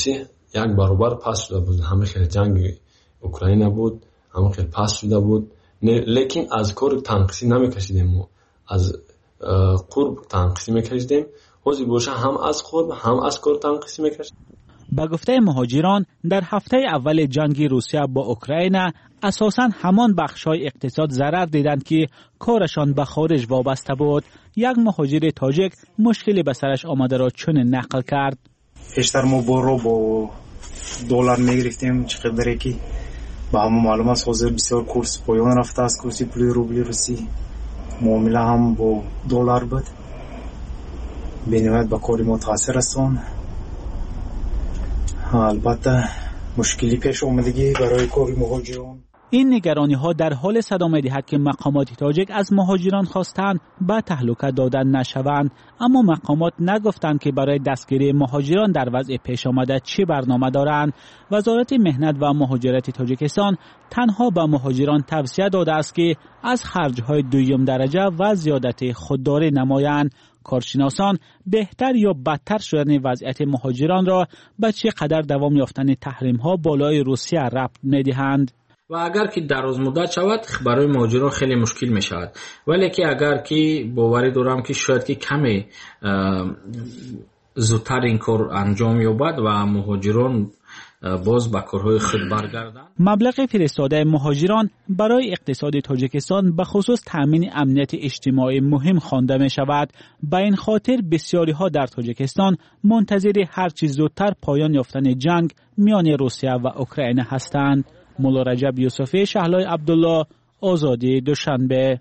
یک برابر پس شده بود. همه خیلی جنگ اوکراین بود، همه خیلی پس شده بود، لیکن از کار تنقیصی نمیکشیدیم، ما از قرب تنقیصی میکشیدیم. حوزی باشه هم از قرب هم از کار تنقیصی میکشیدیم. به گفته مهاجران در هفته اول جنگ روسیه با اوکراین اساساً همان بخش‌های اقتصاد ضرر دیدند که کارشان به خارج وابسته بود. یک مهاجر تاجیک مشکلی به سرش آمده را چون نقل کرد. بیشتر ما برو با دلار میگرفتیم، چقدر که با همون معلوم است حاضر بسیار کورس پایان رفته است، کورسی پولی روبلی روسی، معامله هم با دلار بود، بنابراین به کاری ما تاثیر رساند. البته مشکلی پیش اومدگی برای کاری مهاجران. این نگرانی ها در حال صدا می‌دهد که مقامات تاجیک از مهاجران خواستند به تهلکه دادن نشوند، اما مقامات نگفتند که برای دستگیری مهاجران در وضع پیش آمده چه برنامه دارند. وزارت مهنت و مهاجرت تاجیکستان تنها به مهاجران توصیه داده است که از خرج‌های دوم درجه و زیادت خودداری نمایند. کارشناسان بهتر یا بدتر شدن وضعیت مهاجران را به چه قدر دوام یافتن تحریم ها بالای روسیه ربط می‌دهند. و اگر که دراز مدت شود برای مهاجران خیلی مشکل می شود، ولی که اگر که باوری دارم که شاید که کمی زودتر این کار انجام یابد و مهاجران باز به کارهای خود برگردند. مبلغ فرستاده مهاجران برای اقتصاد تاجیکستان به خصوص تامین امنیت اجتماعی مهم خوانده می شود. به این خاطر بسیاری ها در تاجیکستان منتظر هر چیز زودتر پایان یافتن جنگ میان روسیه و اوکراین هستند. مولا رجب یوسفی، شهلای عبدالله، آزادی دوشنبه.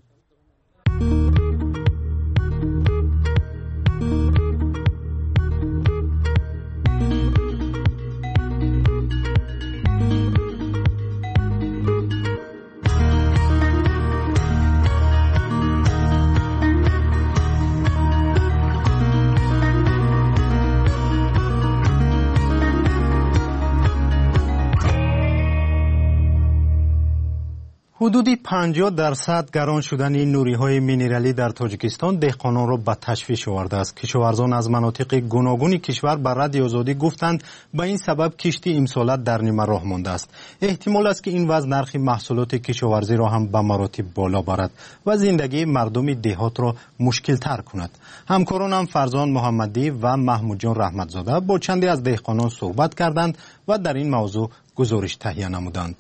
حدودی پنجاه درصد گران شدن نوری‌های مینرالی در تاجیکستان دهقانان را به تشویش آورده است. کشاورزان از مناطق گوناگون کشور به رادیو آزادی گفتند به این سبب کشتی امسال در نیمه راه مانده است. احتمال است که این وضع نرخ محصولات کشاورزی را هم به مراتب بالا برد و زندگی مردم دهات را مشکل تر کند. همکارانم فرزان محمدی و محمود جان رحمتزاده با چندی از دهقانان صحبت کردند و در این موضوع گزارش تهیه نمودند.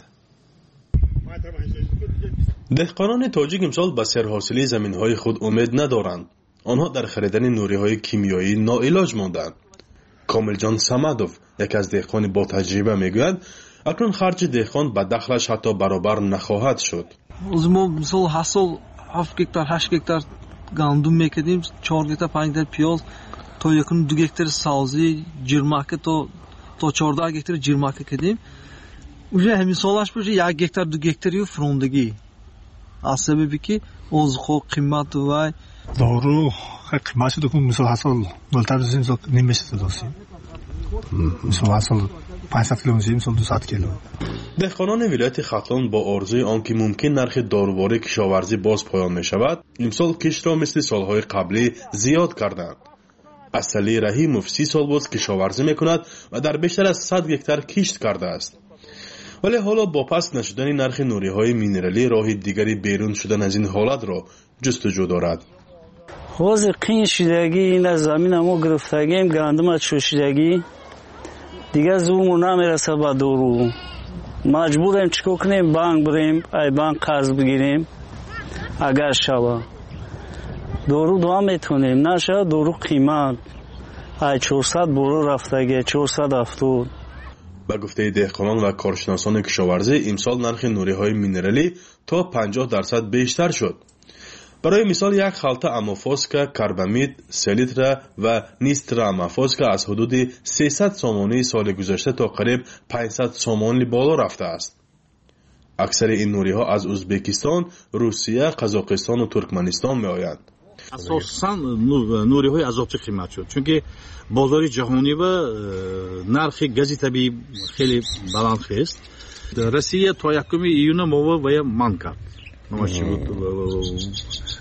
دهقانان تاجیک امسال به سرحاصلی زمین‌های خود امید ندارند. آنها در خریدن نوری‌های کیمیایی ناعلاج ماندند. کامل جان سمدوف، یک از دهقان با تجربه میگوید اکنون خرج دهقان به دخلش حتی برابر نخواهد شد. ما مثلا حاصل هفت گکتار هشت گکتار گندم میکردیم، چهار گکتار پنج گکتار پیاز، تا یکون دو گکتار سبزی جرماکه تا تا چهارده گکتار جرماکه کردیم. уже همین سالش باشه یک گکتار دو گکتاری فروندگی. از سببی که از خو قیمت و دارو قیمتش دکون مثلا حاصل بالاتر از این سال نمیشه داشتیم. مثلا حاصل پانصد کیلو میشه مثلا دویست کیلو. دهقانان ولایت ختلان با آرزوی آنکه ممکن نرخ داروباری کشاورزی باز پایان میشود، امسال کشت را مثل سالهای قبلی زیاد کردند. اصلی رحیموف سی سال باز کشاورزی میکند و در بیشتر از صد گکتار کشت کرده است. ولی حالا با پس نشدن نرخ نوری‌های مینرالی راه دیگری بیرون شدن از این حالت را جستجو دارد. حوض قین شدگی این زمین ما گرفتگیم، گندم شوشیدگی دیگه زومو نمیرسه با دارو. مجبوریم چیکار کنیم؟ بانک بریم، ای بانک قرض بگیریم اگر شوه. دارو دو میتونیم، نشه دارو قیمت ای چهارصد برو رفتگی، چهارصد هفتاد. به گفته دهقانان و کارشناسان کشاورزی امسال نرخ نوری‌های مینرالی تا پنجاه درصد بیشتر شد. برای مثال یک خلطه امافاسکا کربامید سه لیتر و نیسترا امافاسکا از حدود سیصد سومانی سال گذشته تا قریب پانصد سومانی بالا رفته است. اکثر این نوری‌ها از ازبکستان، روسیه، قزاقستان و ترکمنستان می‌آیند. اساساً نوری‌های اضافه قیمت شد، چون که بازار جهانی و نرخ گاز طبیعی خیلی بلند است. روسیه تا یکم ایون ما و من کرد. نمایشی بود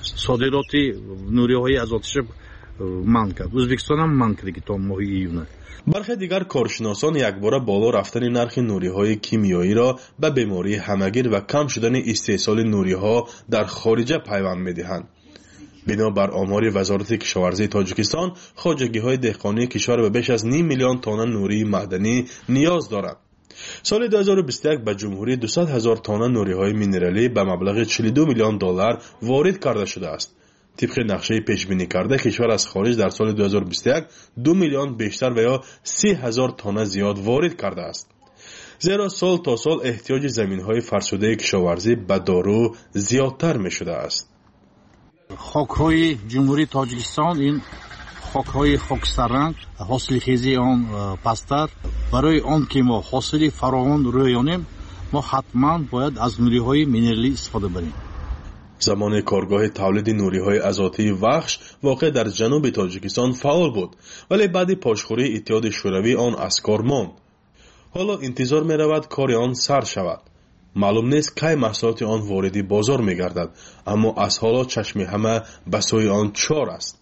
صادرات نوری‌های اضافه من کرد. ازبکستان هم من کرد که تا ماه ایون. برخی دیگر کارشناسان یکباره بالا رفتن نرخ نوری‌های کیمیایی را به بیماری همگیر و کم شدن استحصال نوری‌ها در خارج پیوند می‌دهند. بنابر آمار وزارت کشاورزی تاجیکستان، خواجگی‌های دهقانی کشور به بیش از نیم میلیون تن نوری معدنی نیاز دارند. سال دو هزار و بیست و یک به جمهوری دویست هزار تن نوری‌های مینرالی به مبلغ چهل و دو میلیون دلار وارد کرده شده است. طبق نقشه پیش بینی کرده کشور از خارج در سال دو هزار و بیست و یک دو میلیون بیشتر و یا سی هزار تن زیاد وارد کرده است. زیرا سال تا سال احتیاج زمین‌های فرسوده کشاورزی به دارو زیادتر می‌شده است. خاک‌های جمهوری تاجیکستان این خاک‌های خاکستررنگ، حاصلخیزی آن پستر، برای آن که ما حاصل فراوان رویانیم ما حتما باید از نوری‌های مینرلی استفاده بریم. زمان کارگاه تولید نوری‌های ازاتی وخش واقع در جنوب تاجیکستان فعال بود، ولی بعد پاشخوری اتحاد شوروی آن از کار ماند. حالا انتظار می‌رود کار آن سر شود. معلوم نیست کی محصولات آن واردی بازار می‌گردد، اما از حالا چشم همه به سوی آن چار است.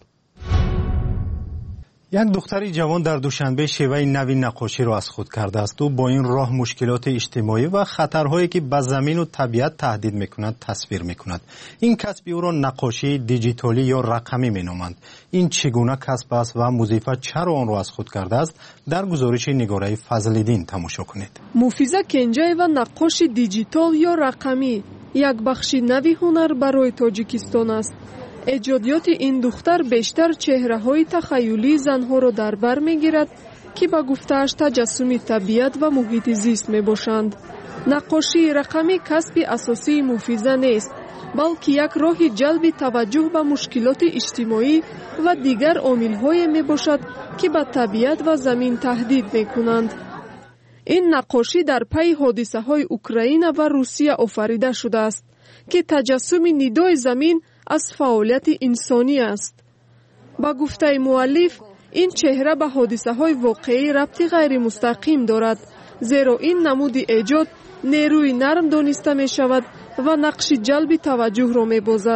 یک دختری جوان در دوشنبه شیوه نوی نقاشی را از خود کرده است. او با این راه مشکلات اجتماعی و خطرهایی که به زمین و طبیعت تهدید می‌کند تصویر می‌کند. این کسب او را نقاشی دیجیتالی یا رقمی می‌نامند. این چگونه کسب است و مضیفه چرا آن را از خود کرده است؟ در گزارش نگاره فضل‌الدین تماشا کنید. مفیزه کنجاєва نقاش دیجیتال یا رقمی یک بخش نوی هنر برای تاجیکستان است. ایجادیات این دختر بیشتر چهره‌های تخیلی زنها را در بر می‌گیرد که با گفته‌اش تجسم طبیعت و محیط زیست می‌باشند. نقاشی رقمی کسب اساسی مفیزه نیست، بلکه یک راه جلب توجه به مشکلات اجتماعی و دیگر عامل‌های می‌باشد که به طبیعت و زمین تهدید می‌کنند. این نقاشی در پی حادثه‌های اوکراین و روسیه آفریده شده است که تجسم ندای زمین از فعالیت انسانی است. با گفته مؤلف این چهره به حادثه های واقعی ربطی غیر مستقیم دارد، زیرا این نمود ایجاد نیروی نرم دانسته می شود و نقش جلب توجه را می بازد.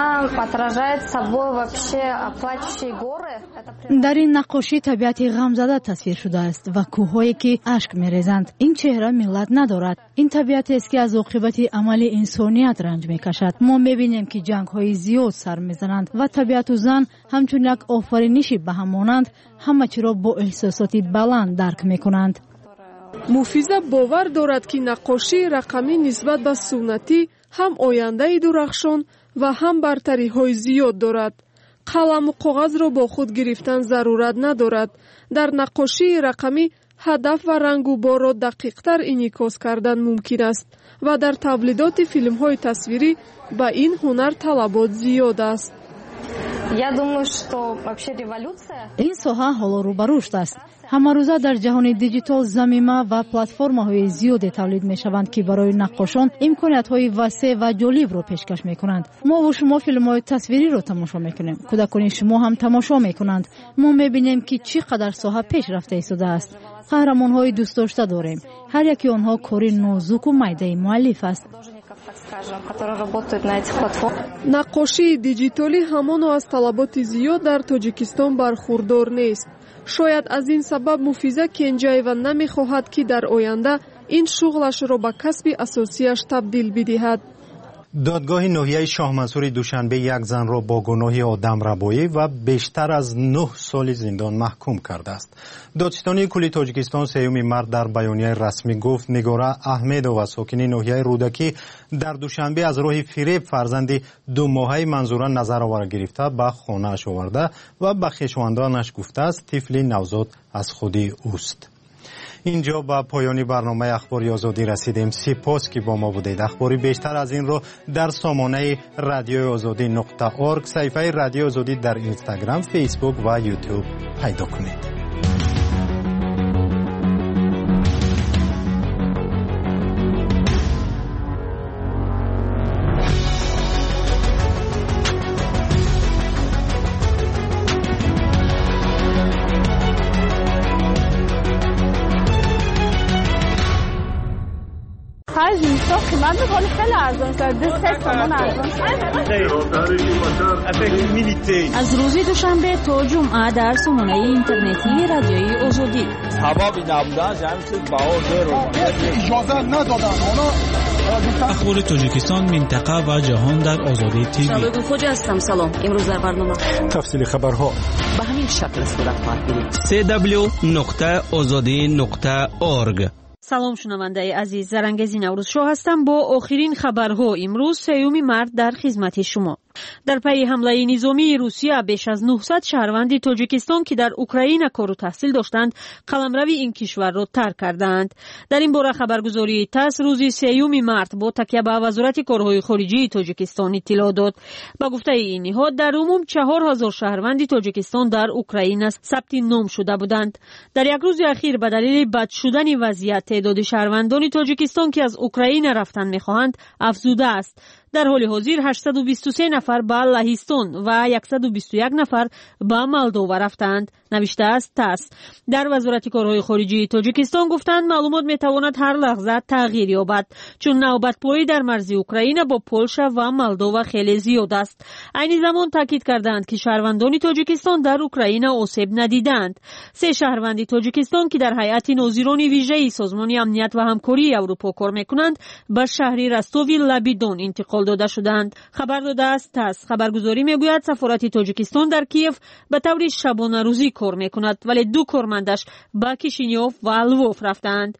در این نقاشی طبیعت غمزده تصویر شده است و کوههایی که اشک می ریزند. این چهره ملت ندارد. این طبیعت است که از عاقبت عمل انسانیت رنج می کشد. ما می بینیم که جنگ های زیاد سر می زنند و طبیعت و زن همچون یک آفرینشی به هم مانند، همه چی را با احساساتی بلند درک می کنند. مفیزه باور دارد که نقاشی رقمی نسبت به سنتی هم آینده درخشان و هم برتری های زیاد دارد. قلم و کاغذ را با خود گرفتن ضرورت ندارد. در نقاشی رقمی هدف و رنگ و بار را دقیق‌تر انعکاس کردن ممکن است و در تولیدات فیلم های تصویری به این هنر طلبات زیاد است. این ساحه حالا رو به رشد است. همه روزه در جهان دیجیتال زمینه و پلتفرم‌های زیادی تولید می‌شوند که برای نقاشان امکانات‌های وسیع و جالب را پیشکش می‌کنند. ما و شما فیلم‌های تصویری را تماشا می‌کنیم. کودکان شما هم تماشا می‌کنند. ما می‌بینیم که چقدر ساحه پیشرفته ایستاده است. قهرمان‌های دوست داشته داریم. هر یکی آنها کاری نازک و میده مؤلف است. نقاشی دیجیتالی همان از طلبات زیاد در تاجیکستان برخوردار نیست. شاید از این سبب مفیزه کنجاєва نمی‌خواهد که در آینده این شغلش را به کسب اساسیش تبدیل بدهد. دادگاه ناحیه شاه منصور دوشنبه یک زن را با گناه آدمربایی و بیشتر از نه سال زندان محکوم کرده است. دادستانی کلی تاجیکستان سیوم مرد در بیانیه رسمی گفت نگاره احمدووا ساکن ناحیه رودکی در دوشنبه از راه فریب فرزند دو ماهه منظوره نظر آور گرفته به خانه‌اش آورده و به خویشاوندانش گفته است طفل نوزاد از خودی اوست. اینجا با پایان برنامه اخباری آزادی رسیدیم. سپاس که با ما بودید. اخباری بیشتر از این رو در سامانه رادیو آزادی نقطه اورگ، صفحه رادیو آزادی در اینستاگرام، فیسبوک و یوتیوب پیدا کنید. آخر زیستا قیمت ولی خیلی ارزان شد. دو سه تومن ارزان شد. از روز دوشنبه تا جمعه در سامانه اینترنتی رادیوی آزادی. سببی نبودن جمعیت باور رو اجازه ندادن. اخبار تاجیکستان، منطقه و جهان در آزادی تیوی. شبکه خوج هستم. سلام. امروز در برنامه تفصیل خبرها به همین شکل صورت خواهد گرفت. سی دبلیو نقطه آزادی نقطه اورگ. سلام شنونده عزیز، زرنگزی نوروز شو هستم با آخرین خبرها. امروز سیوم مرد در خدمت شما. در پی حمله نظامی روسیه بیش از نهصد شهروند تاجیکستان که در اوکراین کار و تحصیل داشتند قلمرو این کشور را ترک کردند. در این باره خبرگزاری تاس روز سیوم مارس با تکیه به وزارت کارهای خارجه تاجیکستان اطلاع داد. با گفته این نهاد در عموم چهار هزار شهروند تاجیکستان در اوکراین ثبت نام شده بودند. در یک روز اخیر به دلیل بد شدن وضعیت تعداد شهروندان تاجیکستان که از اوکراین رفتن می‌خواهند افزوده است. در حال حاضر هشتصد و بیست و سه نفر به لهستان و صد و بیست و یک نفر به مولدووا رفتند، نوشته است تاس. در وزارت کارهای خارجه تاجیکستان گفتند معلومات میتواند هر لحظه تغییر یابد چون نوبت‌پایی در مرز اوکراین با پولشا و مولدووا خیلی زیاد است. عین زمان تاکید کردند که شهروندان تاجیکستان در اوکراین آسیب ندیدند. سه شهروند تاجیکستان که در هیئت ناظران ویژه سازمان امنیت و همکاری اروپا کار میکنند به شهر رستوی لبیدون انتقال داده شدند. خبر داده است تاس. خبرگزاری میگوید سفارت تاجیکستان در کیف به طور شبانه روزی کار میکند ولی دو کارمندش به کیشینیوف و لووف رفتند.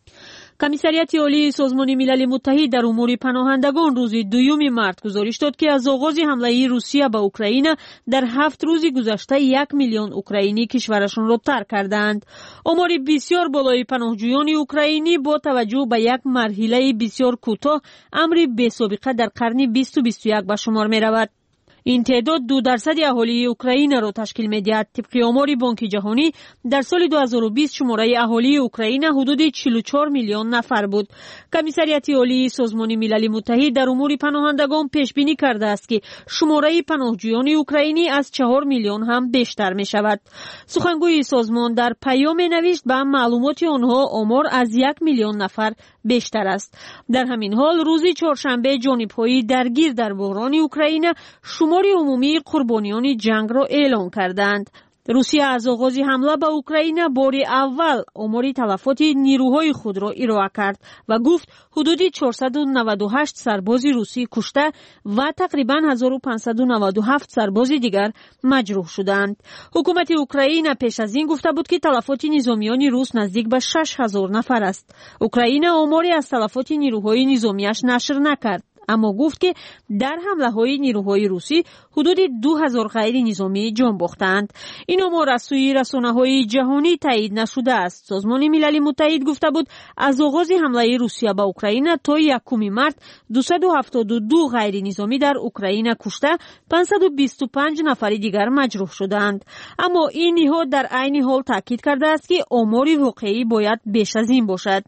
کمیسریت عالی سازمان ملل متحد در امور پناهندگان روز دوم مارس گزارش داد که از آغاز حمله روسیه به اوکراین در هفت روز گذشته یک میلیون اوکراینی کشورشان را ترک کردند. آمار بسیار بالای پناهجویان اوکراینی با توجه به یک مرحله بسیار کوتاه امر بی‌سابقه در قرن بیست و بیست و یک به شمار می رود. این تعداد دو درصد اهالی اوکراین را تشکیل می‌دهد. طبق آمار بانک جهانی در سال دو هزار و بیست شماره اهالی اوکراین حدود چهل و چهار میلیون نفر بود. کمیسریت عالی سازمان ملل متحد در امور پناهندگان پیش بینی کرده است که شماره پناهجویان اوکراینی از چهار میلیون هم بیشتر می‌شود. سخنگوی سازمان در پیام نوشت به معلومات آنها آمار از یک میلیون نفر بیشتر است. در همین حال روز چهارشنبه جانب‌های درگیر در بحران اوکراین شمار عمومی قربانیان جنگ را اعلام کردند. روسیه از آغاز حمله به اوکراین بار اول آمار تلفات نیروهای خود را ارائه کرد و گفت حدود چهارصد و نود و هشت سرباز روسی کشته و تقریباً هزار و پانصد و نود و هفت سرباز دیگر مجروح شدند. حکومت اوکراین پیش از این گفته بود که تلفات نظامیان روس نزدیک به شش هزار نفر است. اوکراین آماری از تلفات نیروهای نظامیش نشر نکرد، اما گفت که در حمله های نیروهای روسی حدود دو هزار غیر نظامی جان باختند. این آمار از سوی رسانه های جهانی تایید نشده است. سازمان ملل متحد گفته بود از آغاز حمله روسیه به اوکراین تا یکم مارس دویست و هفتاد و دو غیر نظامی در اوکراین کشته، پانصد و بیست و پنج نفر دیگر مجروح شدند. اما این نهاد در عین حال تاکید کرده است که آمار واقعی باید بیش از این باشد.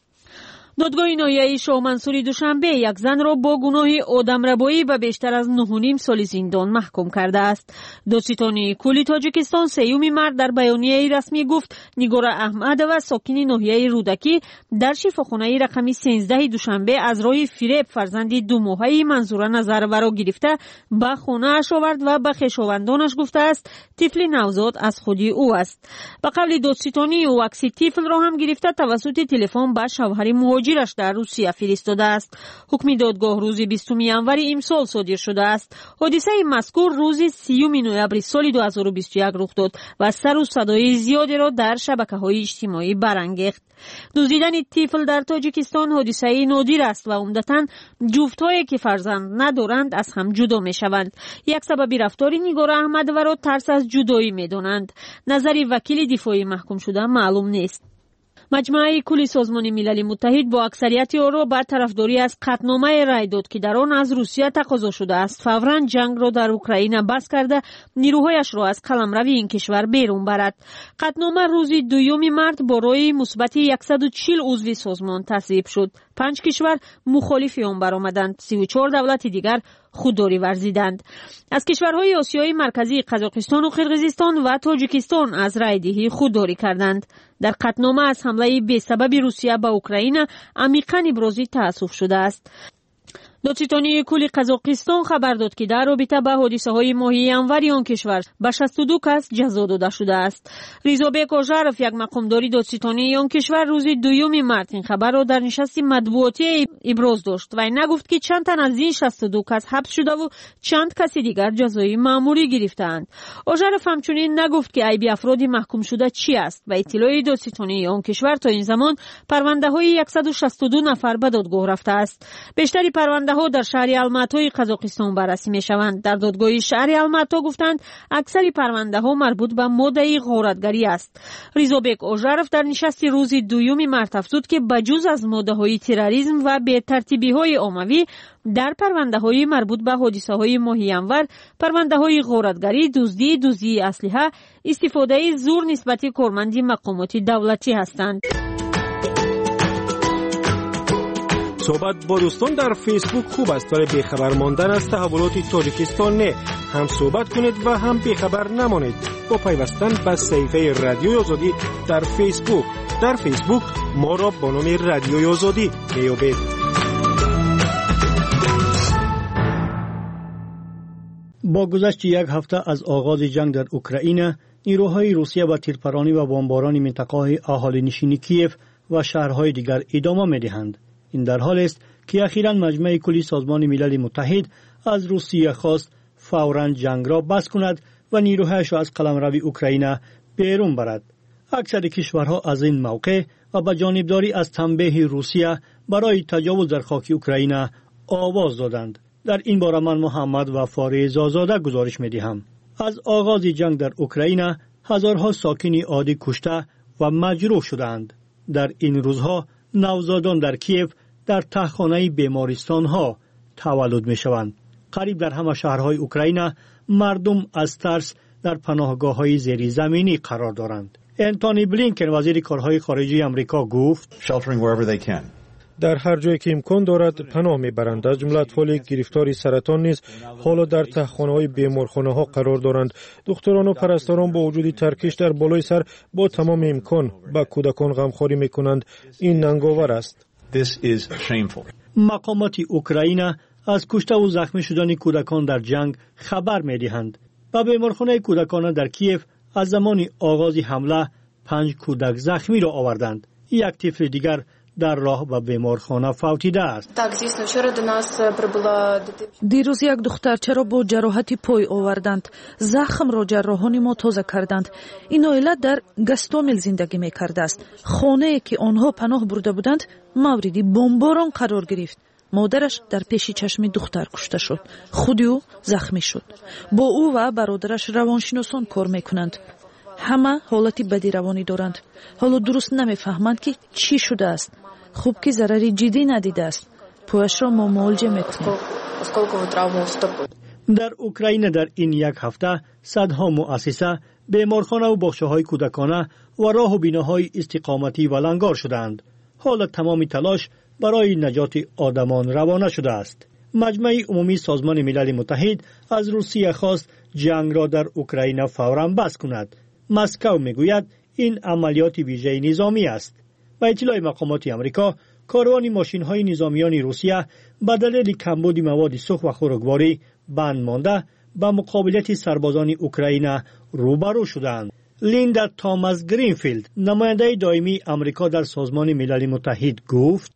دادگاه ناحیه شاه منصوری دوشنبه یک زن را با گناه آدمربایی به بیشتر از نه و نیم سال زندان محکوم کرده است. دادستان کل تاجیکستان سیوم مارس در بیانیه رسمی گفت نگار احمد و ساکن ناحیه رودکی در شفاخانه رقم سیزده دوشنبه از راه فریب فرزند دو ماهه منظور نظر ورا گرفته به خانه اش آورد و به خویشاوندانش گفته است طفل نوزاد از خودی او است. به قول دادستانی او عکس طفل را هم گرفته توسط تلفن به شوهر مهاجرش در روسیه فرستاده است. حکم دادگاه روز بیستم ژانویه امسال صادر شده است. حادثه مذکور روز سیوم نوامبر سال دو هزار و بیست و یک رخ داد و سر و صدای زیادی را در شبکه‌های اجتماعی برانگیخت. دزدیدن طفل در تاجیکستان حادثه نادر است و عمدتاً جفت‌هایی که فرزند ندارند از هم جدا می‌شوند. یک سبب رفتار نگار احمد و را ترس از جدایی می‌دانند. نظر وکیل دفاعی محکوم شده معلوم نیست. مجمع کل سازمان ملل متحد با اکثریت آرا بر طرفداری از قطعنامه رای داد که در آن از روسیه تقاضا شده است فوراً جنگ را در اوکراین بس کرده نیروهایش را از قلمرو این کشور بیرون برد. قطعنامه روز دوم مارس با رای مثبت صد و چهل عضو سازمان تصویب شد. پنج کشور مخالف آن برآمدند. سی و چهار دولت دیگر خودداری ورزیدند. از کشورهای آسیای مرکزی قزاقستان و قرقیزستان و تاجیکستان از رای دهی خودداری کردند. در قطعنامه از حمله بی‌سبب روسیه به اوکراین عمیقاً ابراز تأسف شده است. دادستانی کل قزاقستان خبر داد که در رابطه با حادثه‌های ماه ینوری آن کشور به شصت و دو کس جزا داده شده است. ریزابک اوژارف، یک مقامداری دادستانی آن کشور، روز دوم مارس این خبر را در نشست مطبوعاتی ابراز داشت و نگفت که چند تن از این شصت و دو کس حبس شده و چند کسی دیگر جزای مأموری گرفتند. اوژارف همچنین نگفت که عیب افرادی محکوم شده چی است. به اطلاع دادستانی آن کشور تا این زمان پرونده‌های صد و شصت و دو نفر به دادگاه رفته است. بیشتر پرونده ها در شهر الماتای قزاقستان بررسی می شوند. در دادگاه شهر الماتا گفتند اکثر پرونده ها مربوط به ماده غارتگری است. ریزابک اوژارف در نشست روز دوم مارس افزود که بجز از ماده های تروریسم و بی ترتیبی های عمومی، در پرونده های مربوط به حادثه های ماه ینور، پرونده های غارتگری، دزدی، دزدی اسلحه، استفاده زور نسبت کارمند مقامات دولتی هستند. صحبت با دوستان در فیسبوک خوب است، ولی بیخبر ماندن از تحولات تاجیکستان نه. هم صحبت کنید و هم بیخبر نمانید با پیوستن به صفحه رادیوی آزادی در فیسبوک. در فیسبوک ما را با نام رادیوی آزادی میابید. با گذشت یک هفته از آغاز جنگ در اوکراین، نیروهای روسیه با تیرپرانی و بمباران منطقه‌های اهالی نشین کیف و شهرهای دیگر ادامه می‌دهند. این در حال است که اخیراً مجمع کلی سازمان ملل متحد از روسیه خواست فوراً جنگ را بس کند و نیروهایش را از قلمرو اوکراین بیرون برد. اکثر کشورها از این موقع و با جانبداری از تنبیه روسیه برای تجاوز در خاک اوکراین آواز دادند. در این باره من محمد و فارز آزاده گزارش می‌دهم. از آغاز جنگ در اوکراین هزارها ساکن عادی کشته و مجروح شدند. در این روزها نوزادان در کیف در تهخانه بیمارستان ها تولد می شوند. قریب در همه شهرهای اوکراین مردم از ترس در پناهگاه های زیر زمینی قرار دارند. انتونی بلینکن وزیر کارهای خارجه آمریکا گفت در هر جایی که امکان دارد پناه میبرند. از جمله اطفال گرفتار سرطان نیز حالا در تهخانه‌های بیمارخانه‌ها قرار دارند. دکتران و پرستاران با وجود ترکش در بالای سر با تمام امکان با کودکان غمخواری میکنند. این ننگاور است. مقامات اوکراین از کشته و زخمی شدن کودکان در جنگ خبر میدهند. با بیمارخانه کودکان در کیف از زمان آغاز حمله پنج کودک زخمی را آوردند. یک طفل دیگر در راه به بیمارخانه فوتیده است. دیروز یک دخترچه را با جراحت پای آوردند. زخم را جراحان ما تازه کردند. این عائله در گاستومل زندگی می کرده است. خانه که آنها پناه برده بودند موردی بمباران قرار گرفت. مادرش در پیش چشم دختر کشته شد. خود او زخمی شد. با او و برادرش روانشناسان کار میکنند. همه حالتی بدی روانی دارند. حالا درست نمیفهمند که چی شده است. خوب که ضرری جدی ندیده است. پایش را ما معالجه میکنیم. در اوکراین در این یک هفته صدها مؤسسه، بیمارخانه و باغچه‌های کودکانه و راه و بیناهای استقامتی ولنگار شدند. حالا تمام تلاش برای نجات آدمان روانه شده است. مجمع عمومی سازمان ملل متحد از روسیه خواست جنگ را در اوکراین فوراً بس کند. مسکو میگوید این عملیات ویژه نظامی است. با اطلاع مقامات آمریکا، کاروان ماشین‌های نظامیان روسیه به دلیل کمبود مواد سوخت و خوراکواری بند مانده به مقابلت سربازان اوکراین روبرو شدند. لیندا تاماس گرینفیلد، نماینده دائمی آمریکا در سازمان ملل متحد گفت: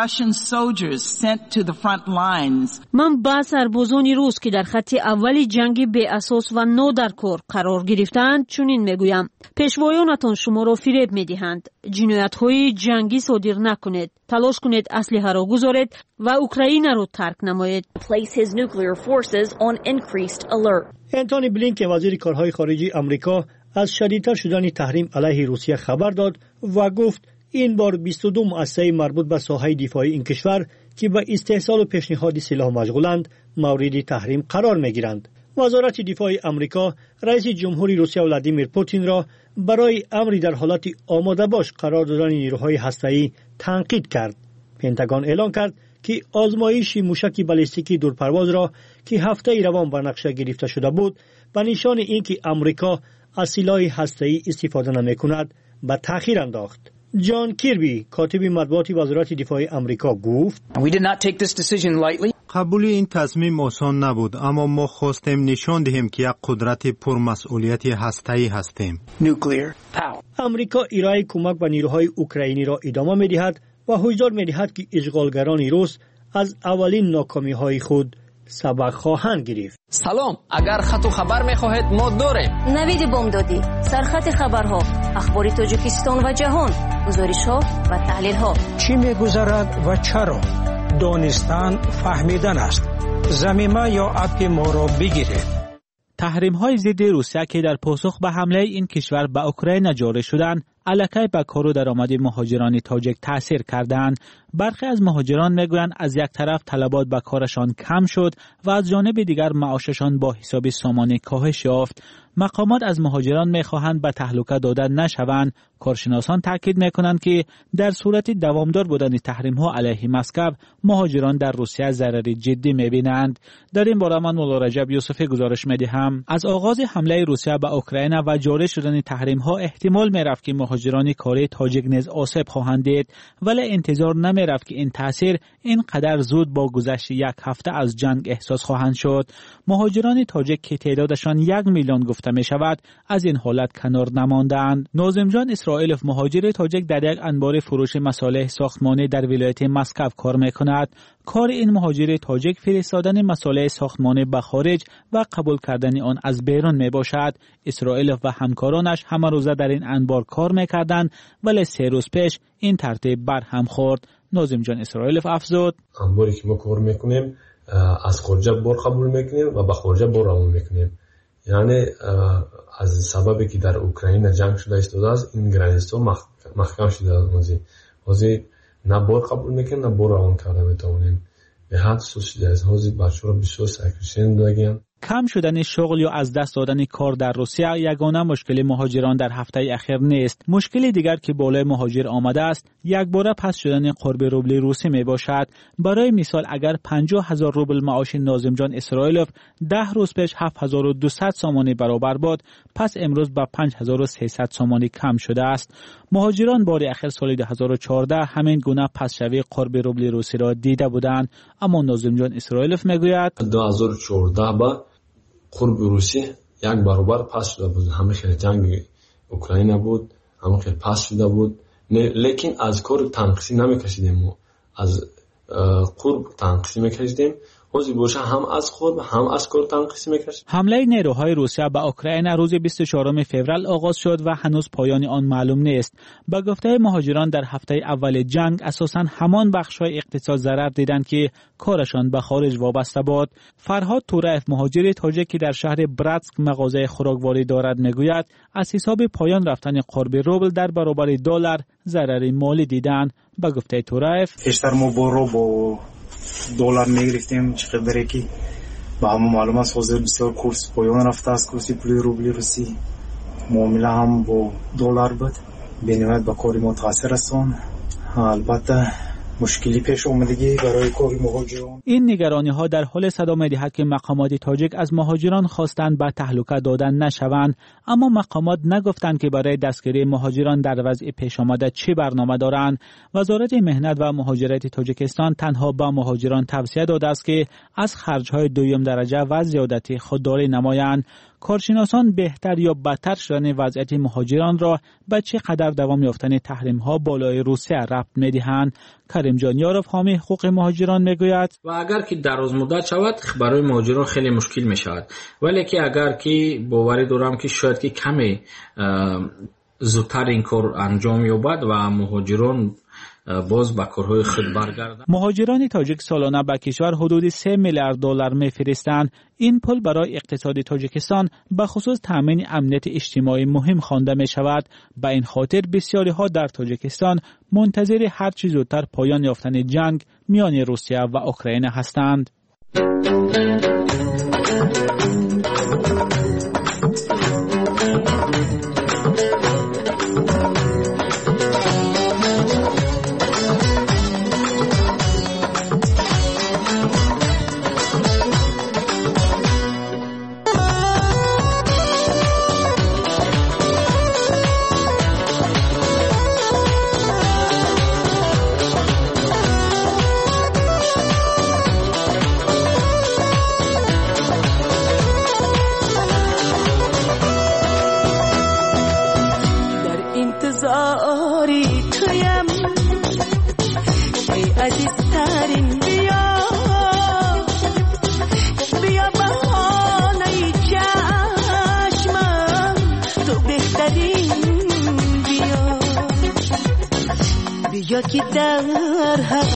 من با سربازان روس که در خط اول جنگ بی اساس و نو در کار قرار گرفتند چنین میگویم: پیشوایانتان شما را فریب میدهند. جنایت‌های جنگی صادر نکنید. تلاش کنید اسلحه را گذارید و اوکراین را ترک نمایید. انتونی بلینکن وزیر کارهای خارجه آمریکا از شدیدتر شدن تحریم علیه روسیه خبر داد و گفت این بار بیست و دو مؤسسه مربوط به ساحه دفاعی این کشور که به استحصال و پیشنهاد سلاح مشغولند مورد تحریم قرار میگیرند. وزارت دفاع آمریکا رئیس جمهوری روسیه ولادیمیر پوتین را برای امری در حالت آماده باش قرار دادن نیروهای هسته‌ای تنقید کرد. پنتاگون اعلام کرد که آزمایش موشک بالستیکی دورپرواز را که هفته روان بر نقشه گرفته شده بود به نشان اینکه امریکا از سلاح هسته‌ای استفاده نمی‌کند به تأخیر انداخت. جان کیربی کاتب مطبوعات وزارت دفاع امریکا گفت قبول این تصمیم آسان نبود، اما ما خواستیم نشان دهیم که یک قدرت پرمسئولیت هسته‌ای هستیم. امریکا ارائه کمک به نیروهای اوکراینی را ادامه می‌دهد و هشدار می‌دهد که اشغالگران روس از اولین ناکامی‌های خود سبق خواهند گرفت. سلام، اگر خط و خبر می‌خواهید ما داریم. نوید بامدادی، سرخط خبرها، اخبار تاجیکستان و جهان، گزارش‌ها و تحلیل‌ها. چی می‌گذرد و چرا؟ دانستن فهمیدن است. زمینه یا اپ ما را بگیرید. تحریم‌های ضد روسیه که در پاسخ به حمله این کشور به اوکراین جاری شدند، علاقه به کار و درآمد مهاجران تاجیک تاثیر کردند. برخی از مهاجران میگویند از یک طرف طلبات به کارشان کم شد و از جانب دیگر معاششان با حساب سامانه کاهش یافت. مقامات از مهاجران میخواهند به تهلکه داده نشوند. کارشناسان تاکید میکنند که در صورت دوامدار بودن تحریم‌ها علیه مسکو، مهاجران در روسیه ضرر جدی میبینند. در این باره من مولا رجب یوسفی گزارش میدهم. از آغاز حمله روسیه به اوکراین و جاری شدن تحریم‌ها احتمال میرفت که مهاجران کاری تاجیک نیز آسیب خواهند دید، ولی انتظار نمیرفت که این تاثیر اینقدر زود با گذشت یک هفته از جنگ احساس خواهند شد. مهاجران تاجیک که تعدادشان یک میلیون گفته می شود از این حالت کنار نماندند. ناظم جان اسرائیلوف مهاجر تاجیک در یک انبار فروش مصالح ساختمانی در ولایت مسکو کار می کند. کار این مهاجر تاجیک فرستادن مصالح ساختمانی به خارج و قبول کردن آن از بیرون می باشد. اسرائیلوف و همکارانش همه روزه در این انبار کار می کردند، ولی سه روز پیش این ترتیب بر هم خورد. ناظم جان اسرائیلوف افزود: انباری که ما کار میکنیم از خارج بار قبول میکنیم و به خارج بار روان میکنیم. یعنی از سببی که در اوکراین جنگ شده ایستاده است، این گرانیستا محکم شده است. حاضر نه بار قبول میکنیم نه بار روان کرده میتونیم. به حد سوسیده است. حاضر بچه‌ها بسیار ساکریشن دادن. کم شدن شغل یا از دست دادن کار در روسیه یگانه مشکل مهاجران در هفته اخیر نیست. مشکل دیگر که بالای مهاجر آمده است، یک باره پس شدن قرب روبل روسی می باشد. برای مثال اگر پنجاه هزار روبل معاش ناظم جان اسرائیلوف ده روز پیش هفت هزار و دویست سامانی برابر بود، پس امروز به پنج هزار و سیصد سامانی کم شده است. مهاجران بار اخیر سال دو هزار و چهارده همین گونه پس شوی قرب روبل روسی را دیده بودند، اما ناظم جان اسرائیلوف میگوید دو هزار و چهارده با قرب روسی یک برابر پس شده بود. همه خیلی جنگ اوکراین بود، همه خیلی پس شده بود، لیکن از کار تنقیصی نمیکشیدیم. ما از قرب تنقیصی میکشیدیم. حاضر باشه هم از قرب هم از کار تنقیصی میکشید. حمله نیروهای روسیه به اوکراین روز بیست و چهارم فوریه آغاز شد و هنوز پایان آن معلوم نیست. به گفته مهاجران در هفته اول جنگ اساساً همان بخش‌های اقتصاد ضرر دیدند که کارشان به خارج وابسته بود. فرهاد تورایف مهاجر تاجیک که در شهر براتسک مغازه خوراکواری دارد میگوید از حساب پایان رفتن قرب روبل در برابر دلار ضرر مالی دیدند. به گفته تورایف بیشتر ما برو با دلار میگرفتیم چقدر که با همه معلوم است حاضر بسیار کورس پایان رفته است. کورسی پولی روبلی روسی معامله هم با دلار بود، به نهایت با کاری ما تاثیر رساند. البته مشکلی پیش اومدگی برای کاری مهاجران. این نگرانی ها در حال صدا می‌دهد که مقامات تاجیک از مهاجران خواستند به تهلکه دادن نشوند، اما مقامات نگفتند که برای دستگیری مهاجران در وضع پیش آمده چه برنامه دارند. وزارت مهنت و مهاجرت تاجیکستان تنها به مهاجران توصیه داده است که از خرج‌های دوم درجه و زیادتی خودداری نمایند. کارشناسان بهتر یا بدتر شدن وضعیت مهاجران را به چه قدر دوام یافتن تحریم‌ها بالای روسیه ربط می‌دهند. کریم جان یاروف حامی حقوق مهاجران میگوید و اگر که دراز مدت شود برای مهاجران خیلی مشکل می‌شود، ولی که اگر که باوری دارم که شاید که کمی زودتر این کار انجام یابد و مهاجران باز به کارهای خود برگردند. مهاجران تاجیک سالانه به کشور حدود سه میلیارد دلار میفرستند. این پول برای اقتصاد تاجیکستان به خصوص تامین امنیت اجتماعی مهم خوانده می شود. به این خاطر بسیاری ها در تاجیکستان منتظر هر چه زودتر پایان یافتن جنگ میان روسیه و اوکراین هستند. عزیزترین بیا بیا بهانه چشمم تو بهترین بیا بیا که در حق